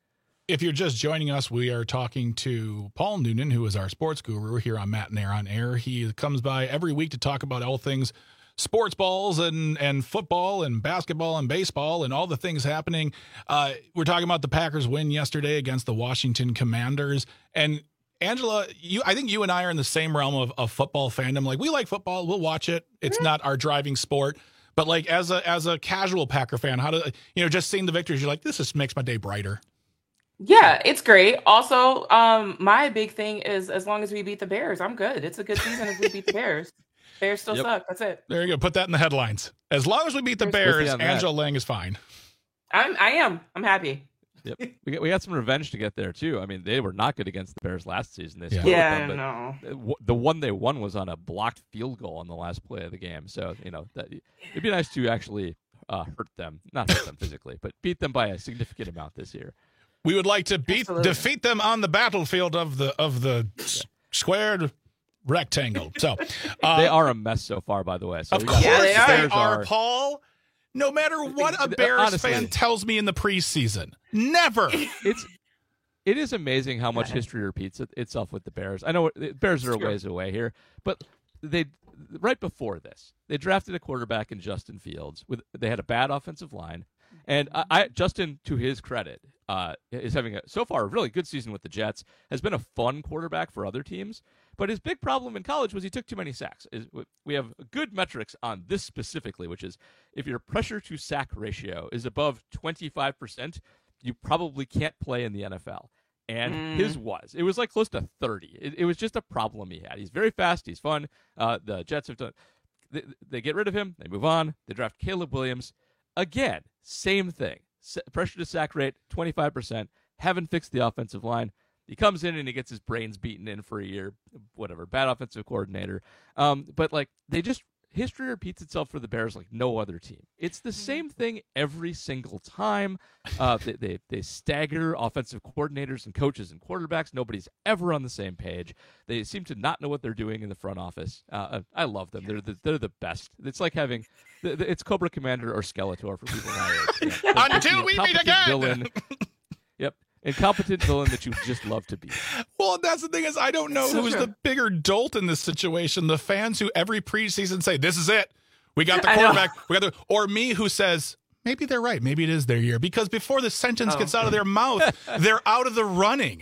If you're just joining us, we are talking to Paul Noonan, who is our sports guru here on Matt and Air on Air. He comes by every week to talk about all things sports balls and, and football and basketball and baseball and all the things happening. Uh, we're talking about the Packers win yesterday against the Washington Commanders. And Angela, you, I think you and I are in the same realm of, of football fandom. Like, we like football. We'll watch it. It's not our driving sport. But like as a as a casual Packer fan, how do you know, just seeing the victories, you're like, this just makes my day brighter.
Yeah, it's great. Also, um, my big thing is as long as we beat the Bears, I'm good. It's a good season if we beat the Bears. Bears still
Yep.
suck. That's it.
There you go. Put that in the headlines. As long as we beat the Bears, Angela Lang is fine.
I'm. I am. I'm happy.
Yep. We got we got some revenge to get there too. I mean, they were not good against the Bears last season. They
Yeah.
split
Yeah,
them, but
I
the- The one they won was on a blocked field goal on the last play of the game. So you know that it'd be nice to actually uh, hurt them, not hurt them physically, but beat them by a significant amount this year.
We would like to beat
Absolutely.
defeat them on the battlefield of the of the s- squared rectangle. So uh,
They are a mess so far, by the way. So
of
we
course
got-
they,
Bears
are, Paul. No matter what a Bears
Honestly.
fan tells me in the preseason, never.
It's it is amazing how much history repeats it, itself with the Bears. I know the Bears are a
Sure.
ways away here, but they right before this they drafted a quarterback in Justin Fields. With they had a bad offensive line, and I, I Justin, to his credit, uh, is having a, so far a really good season with the Jets. Has been a fun quarterback for other teams. But his big problem in college was he took too many sacks. Is we have good metrics on this specifically, which is if your pressure to sack ratio is above twenty-five percent, you probably can't play in the N F L. And
Mm.
his was. It was like close to thirty. It, it was just a problem he had. He's very fast. He's fun. Uh, the Jets have done. They, they get rid of him. They move on. They draft Caleb Williams. Again, same thing. Sa- pressure to sack rate, twenty-five percent. Haven't fixed the offensive line. He comes in and he gets his brains beaten in for a year, whatever, bad offensive coordinator. Um, but, like, they just, history repeats itself for the Bears like no other team. It's the same thing every single time. Uh, they, they, they stagger offensive coordinators and coaches and quarterbacks. Nobody's ever on the same page. They seem to not know what they're doing in the front office. Uh, I love them. They're the, they're the best. It's like having, it's Cobra Commander or Skeletor for people my age. You know,
Until we meet
competent
again.
Villain. Yep. Incompetent villain that you just love to be.
Well, that's the thing is I don't know
So
who's
true.
the bigger dolt in this situation. The fans who every preseason say, this is it. We got the
I know.
quarterback. We got the, or me who says, maybe they're right. Maybe it is their year. Because before the sentence
Oh.
gets out of their mouth, they're out of the running.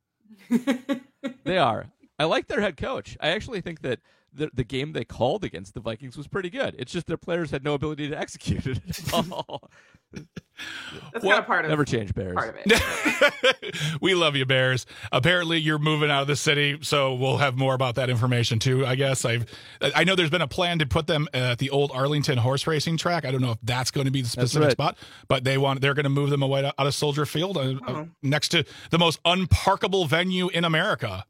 They are. I like their head coach. I actually think that the the game they called against the Vikings was pretty good. It's just their players had no ability to execute it at all.
That's kind of part of
Never change Bears.
Part of it.
We love you, Bears. Apparently, you're moving out of the city, so we'll have more about that information too. I guess I've I know there's been a plan to put them at the old Arlington horse racing track. I don't know if that's going to be the specific
right.
spot, but they want they're going to move them away out of Soldier Field, uh, uh, next to the most unparkable venue in America.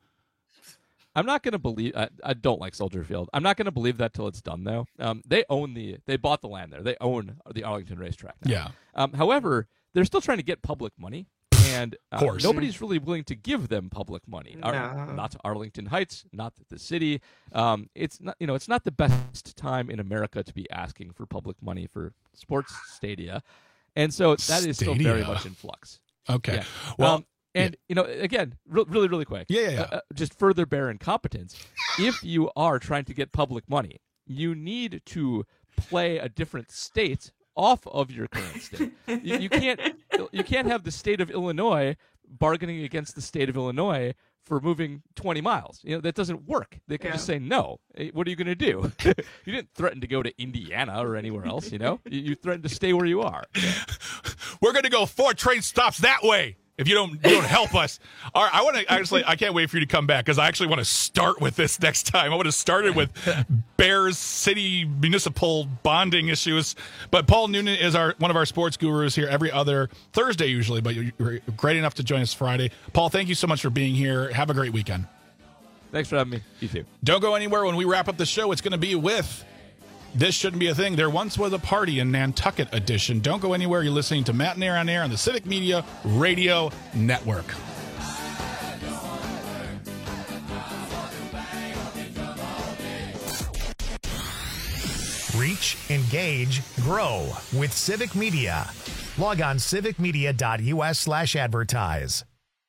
I'm not going to believe. I, I don't like Soldier Field. I'm not going to believe that till it's done, though. Um, they own the. They bought the land there. They own the Arlington racetrack now.
Yeah.
Um, however, they're still trying to get public money, and uh,
Of course.
nobody's really willing to give them public money. Ar-
No.
not Arlington Heights, not the city. Um, it's not. You know, it's not the best time in America to be asking for public money for sports stadia, and so that is still very
Stadia.
much in flux.
Okay.
Yeah.
Well,
Um, and you know, again, re- really, really quick.
Yeah, yeah, yeah.
Uh, uh, just further bear incompetence. If you are trying to get public money, you need to play a different state off of your current state. you, you can't. You can't have the state of Illinois bargaining against the state of Illinois for moving twenty miles. You know, that doesn't work. They can
Yeah.
just say no. Eh, What are you going to do? You didn't threaten to go to Indiana or anywhere else. You know, you, you threatened to stay where you are.
We're going to go four train stops that way. If you don't, you don't help us. All right, I want to actually. I can't wait for you to come back because I actually want to start with this next time. I would have started with Bears City municipal bonding issues, but Paul Noonan is our one of our sports gurus here every other Thursday usually. But you're great enough to join us Friday. Paul, thank you so much for being here. Have a great weekend.
Thanks for having me. You too.
Don't go anywhere. When we wrap up the show, it's going to be with This Shouldn't Be a Thing. There once was a party in Nantucket edition. Don't go anywhere. You're listening to Matt and Air on Air on the Civic Media Radio Network.
Reach, engage, grow with Civic Media. Log on civicmedia.us slash advertise.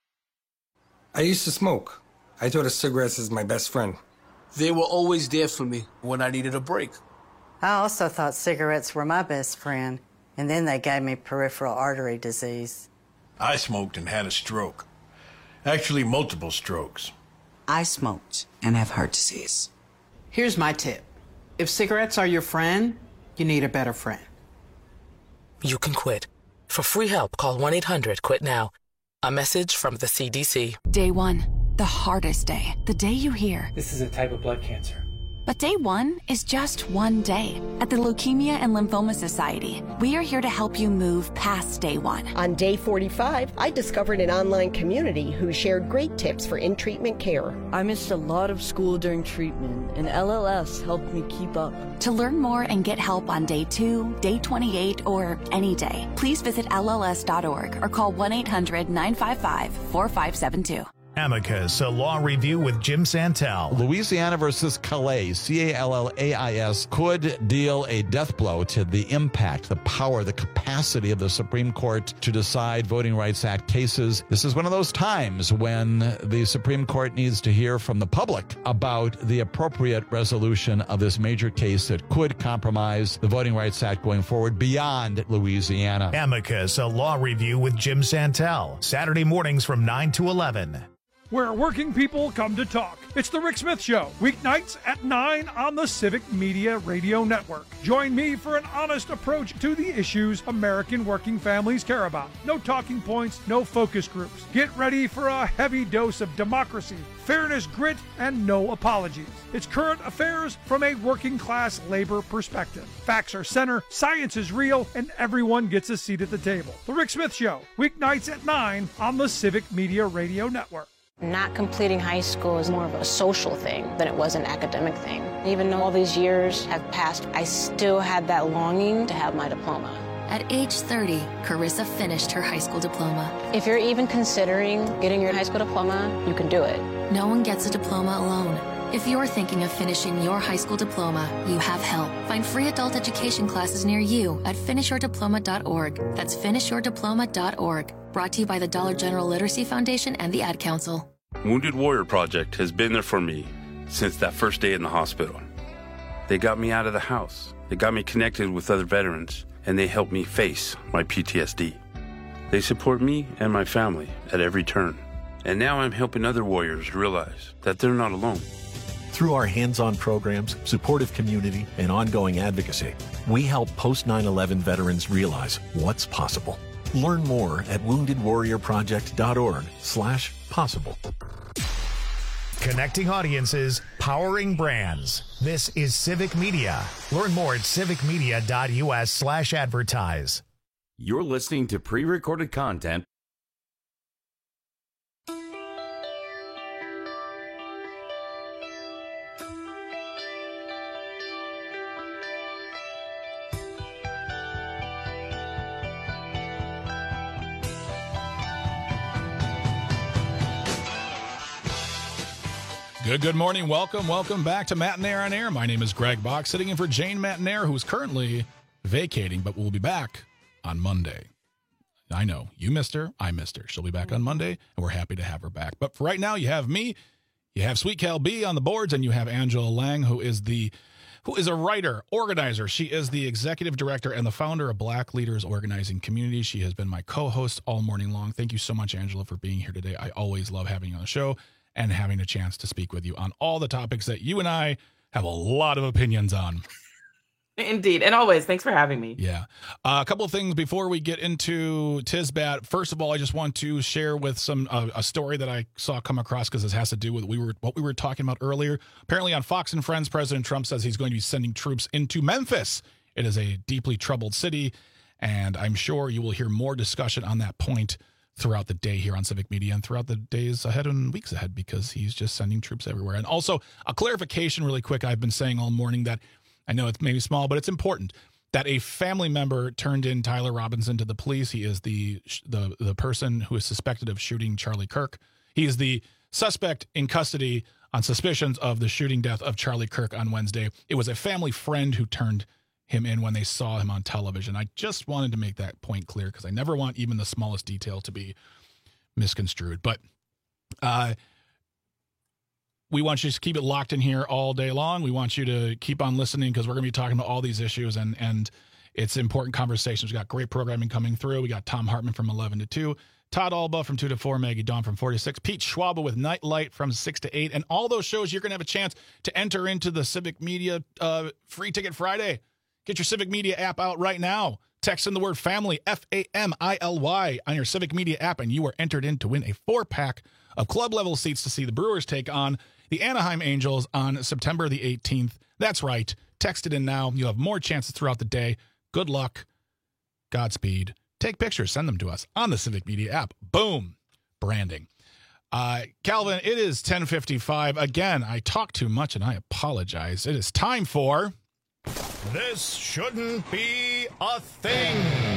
I used to smoke. I thought of cigarettes as my best friend.
They were always there for me when I needed a break.
I also thought cigarettes were my best friend, and then they gave me peripheral artery disease.
I smoked and had a stroke. Actually, multiple strokes.
I smoked and have heart disease.
Here's my tip. If cigarettes are your friend, you need a better friend.
You can quit. For free help, call one eight hundred quit now. A message from the C D C.
Day one, the hardest day. The day you hear,
this is a type of blood cancer.
But day one is just one day. At the Leukemia and Lymphoma Society, we are here to help you move past day one.
On day forty-five, I discovered an online community who shared great tips for in-treatment care.
I missed a lot of school during treatment, and L L S helped me keep up.
To learn more and get help on day two, day twenty-eight, or any day, please visit L L S dot org or call one eight hundred nine five five four five seven two.
Amicus, a law review with Jim Santel.
Louisiana versus Calais, C A L L A I S, could deal a death blow to the impact, the power, the capacity of the Supreme Court to decide Voting Rights Act cases. This is one of those times when the Supreme Court needs to hear from the public about the appropriate resolution of this major case that could compromise the Voting Rights Act going forward beyond Louisiana.
Amicus, a law review with Jim Santel. Saturday mornings from nine to eleven.
Where working people come to talk. It's the Rick Smith Show, weeknights at nine on the Civic Media Radio Network. Join me for an honest approach to the issues American working families care about. No talking points, no focus groups. Get ready for a heavy dose of democracy, fairness, grit, and no apologies. It's current affairs from a working class labor perspective. Facts are center, science is real, and everyone gets a seat at the table. The Rick Smith Show, weeknights at nine on the Civic Media Radio Network.
Not completing high school is more of a social thing than it was an academic thing. Even though all these years have passed, I still had that longing to have my diploma.
At age thirty, Carissa finished her high school diploma.
If you're even considering getting your high school diploma, you can do it.
No one gets a diploma alone. If you're thinking of finishing your high school diploma, you have help. Find free adult education classes near you at finish your diploma dot org. That's finish your diploma dot org. Brought to you by the Dollar General Literacy Foundation and the Ad Council.
Wounded Warrior Project has been there for me since that first day in the hospital. They got me out of the house. They got me connected with other veterans, and they helped me face my P T S D. They support me and my family at every turn. And now I'm helping other warriors realize that they're not alone.
Through our hands-on programs, supportive community, and ongoing advocacy, we help post nine eleven veterans realize what's possible. Learn more at wounded warrior project dot org slash possible.
Connecting audiences, powering brands. This is Civic Media. Learn more at civicmedia.us slash advertise.
You're listening to pre-recorded content.
Good, good morning. Welcome, welcome back to Matt and Air on Air. My name is Greg Bach, sitting in for Jane Matt-Nair, who is currently vacating, but will be back on Monday. I know, you missed her, I missed her. She'll be back on Monday, and we're happy to have her back. But for right now, you have me, you have Sweet Cal B on the boards, and you have Angela Lang, who is the who is a writer, organizer. She is the executive director and the founder of Black Leaders Organizing Community. She has been my co-host all morning long. Thank you so much, Angela, for being here today. I always love having you on the show and having a chance to speak with you on all the topics that you and I have a lot of opinions on.
Indeed. And always, thanks for having me.
Yeah. Uh, a couple of things before we get into Tisbat. First of all, I just want to share with some uh, a story that I saw come across because this has to do with we were what we were talking about earlier. Apparently on Fox and Friends, President Trump says he's going to be sending troops into Memphis. It is a deeply troubled city, and I'm sure you will hear more discussion on that point throughout the day here on Civic Media and throughout the days ahead and weeks ahead, because he's just sending troops everywhere. And also a clarification really quick. I've been saying all morning that I know it's maybe small, but it's important that a family member turned in Tyler Robinson to the police. He is the, the, the person who is suspected of shooting Charlie Kirk. He is the suspect in custody on suspicions of the shooting death of Charlie Kirk on Wednesday. It was a family friend who turned him in when they saw him on television. I just wanted to make that point clear because I never want even the smallest detail to be misconstrued. But uh, we want you to keep it locked in here all day long. We want you to keep on listening because we're going to be talking about all these issues, and and it's important conversations. We got great programming coming through. We got Tom Hartman from eleven to two, Todd Alba from two to four, Maggie Dawn from four to six, Pete Schwaba with Nightlight from six to eight, and all those shows you're going to have a chance to enter into the Civic Media uh, Free Ticket Friday. Get your Civic Media app out right now. Text in the word family, F A M I L Y, on your Civic Media app, and you are entered in to win a four-pack of club-level seats to see the Brewers take on the Anaheim Angels on September the eighteenth. That's right. Text it in now. You'll have more chances throughout the day. Good luck. Godspeed. Take pictures. Send them to us on the Civic Media app. Boom. Branding. Uh, Calvin, it is ten fifty-five. Again, I talk too much, and I apologize. It is time for...
This shouldn't be a thing.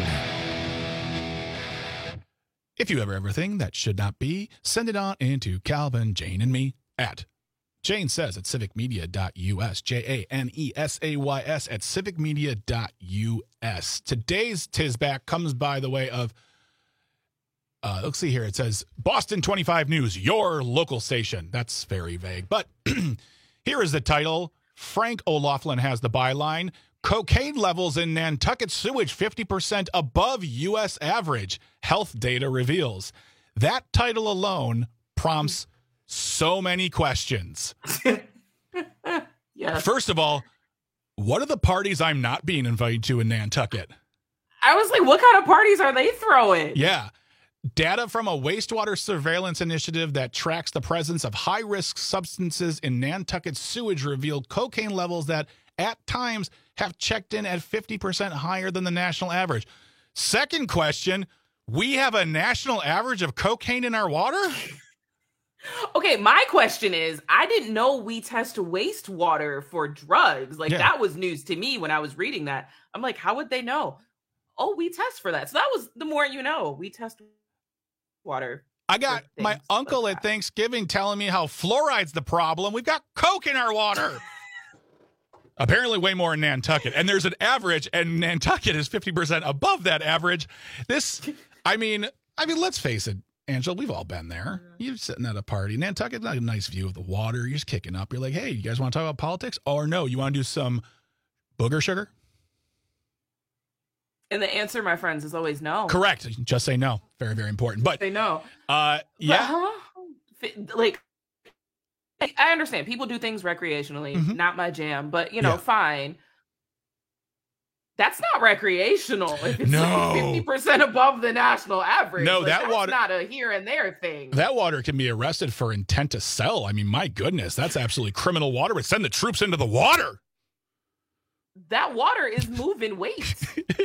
If you ever everything that should not be, send it on into Calvin, Jane, and me at Jane Says at civic media dot U S. J A N E S A Y S at civic media dot U S. Today's Tizback comes by the way of, uh, let's see here. It says, Boston twenty-five News, your local station. That's very vague. But here is the title. Frank O'Loughlin has the byline. Cocaine levels in Nantucket sewage fifty percent above U S average. Health data reveals. That title alone prompts so many questions.
Yeah.
First of all, what are the parties I'm not being invited to in Nantucket?
I was like, what kind of parties are they throwing?
Yeah. Data from a wastewater surveillance initiative that tracks the presence of high-risk substances in Nantucket sewage revealed cocaine levels that, at times, have checked in at fifty percent higher than the national average. Second question, we have a national average of cocaine in our water?
Okay, my question is, I didn't know we test wastewater for drugs. Like,
Yeah.
that was news to me when I was reading that. I'm like, how would they know? Oh, we test for that. So that was the more you know. We test water.
I got my uncle at Thanksgiving telling me how fluoride's the problem. We've got coke in our water. Apparently way more in Nantucket. And there's an average, and Nantucket is fifty percent above that average. This, I mean, I mean, let's face it, Angela, we've all been there. You're sitting at a party. Nantucket's not a nice view of the water. You're just kicking up. You're like, hey, you guys want to talk about politics? Or no, you want to do some booger sugar?
And the answer, my friends, is always no.
Correct. Just say no. Very, very important. But
They know.
uh, yeah.
But, huh? Like, I understand people do things recreationally,
Mhm.
not my jam, but you know,
Yeah.
fine. That's not recreational if it's
No.
like fifty percent above the national average.
No,
Like,
that
that's
water-
not a here and there thing.
That water can be arrested for intent to sell. I mean, my goodness, that's absolutely criminal water. But send the troops into the water.
That water is moving weight.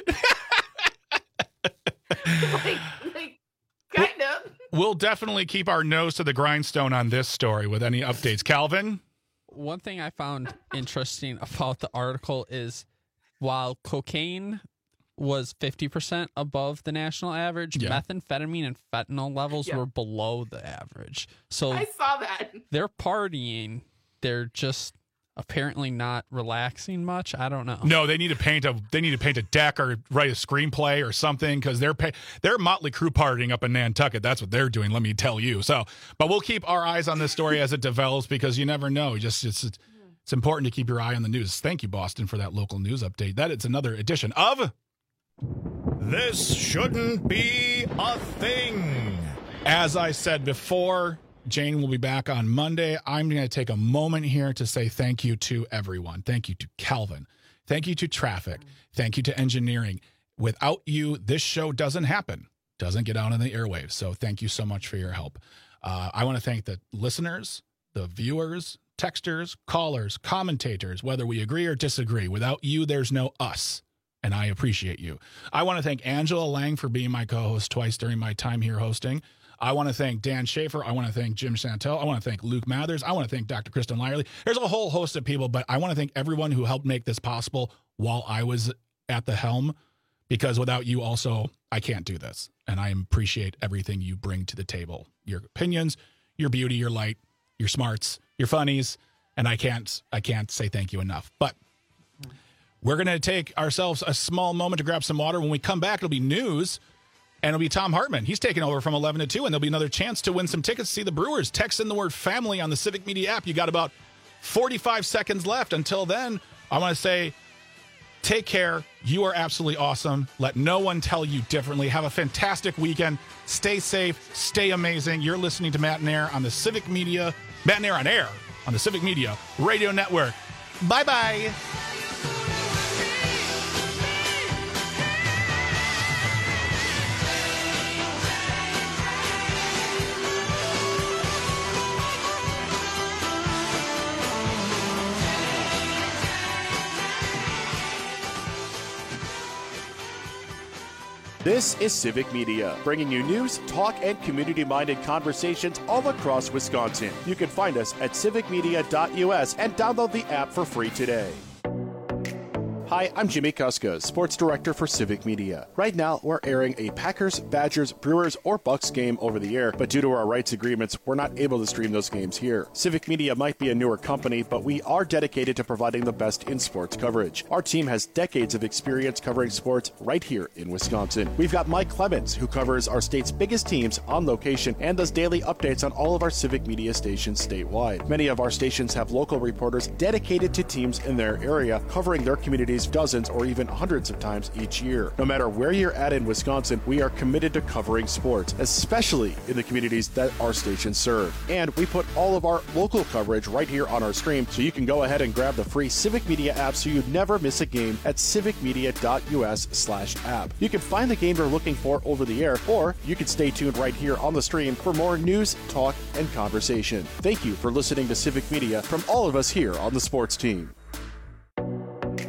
like, like, kind of.
We'll definitely keep our nose to the grindstone on this story with any updates. Calvin?
One thing I found interesting about the article is while cocaine was fifty percent above the national average,
Yeah.
methamphetamine and fentanyl levels
Yeah.
were below the average. So
I saw that.
they're partying. They're just apparently not relaxing much. I don't know.
No, they need to paint a they need to paint a deck or write a screenplay or something because they're pay, they're Motley Crue partying up in Nantucket. That's what they're doing. Let me tell you. So, but we'll keep our eyes on this story as it develops because you never know. You just it's it's important to keep your eye on the news. Thank you, Boston, for that local news update. That is another edition of
This shouldn't be a thing.
As I said before, Jane will be back on Monday. I'm going to take a moment here to say thank you to everyone. Thank you to Calvin. Thank you to traffic. Thank you to engineering. Without you, this show doesn't happen, doesn't get out on the airwaves. So thank you so much for your help. Uh, I want to thank the listeners, the viewers, texters, callers, commentators, whether we agree or disagree. Without you, there's no us. And I appreciate you. I want to thank Angela Lang for being my co-host twice during my time here hosting. I want to thank Dan Schaefer. I want to thank Jim Santel. I want to thank Luke Mathers. I want to thank Doctor Kristen Lyerly. There's a whole host of people, but I want to thank everyone who helped make this possible while I was at the helm, because without you also, I can't do this. And I appreciate everything you bring to the table. Your opinions, your beauty, your light, your smarts, your funnies, and I can't I can't say thank you enough. But We're going to take ourselves a small moment to grab some water. When we come back, it'll be news, and it'll be Tom Hartman. He's taking over from eleven to two, and there'll be another chance to win some tickets to see the Brewers. Text in the word family on the Civic Media app. You got about forty-five seconds left. Until then, I want to say take care. You are absolutely awesome. Let no one tell you differently. Have a fantastic weekend. Stay safe. Stay amazing. You're listening to Matt and Air on the Civic Media, Matt and Air on Air on the Civic Media Radio Network. Bye-bye.
This is Civic Media, bringing you news, talk, and community-minded conversations all across Wisconsin. You can find us at civic media dot U S and download the app for free today. Hi, I'm Jimmy Kuska, Sports Director for Civic Media. Right now, we're airing a Packers, Badgers, Brewers, or Bucks game over the air, but due to our rights agreements, we're not able to stream those games here. Civic Media might be a newer company, but we are dedicated to providing the best in sports coverage. Our team has decades of experience covering sports right here in Wisconsin. We've got Mike Clemens, who covers our state's biggest teams on location and does daily updates on all of our Civic Media stations statewide. Many of our stations have local reporters dedicated to teams in their area, covering their communities dozens or even hundreds of times each year. No matter where you're at in Wisconsin, we are committed to covering sports, especially in the communities that our stations serve. And we put all of our local coverage right here on our stream, so you can go ahead and grab the free Civic Media app so you never miss a game at civic media dot U S slash app. You can find the game you're looking for over the air, or you can stay tuned right here on the stream for more news, talk, and conversation. Thank you for listening to Civic Media from all of us here on the sports team.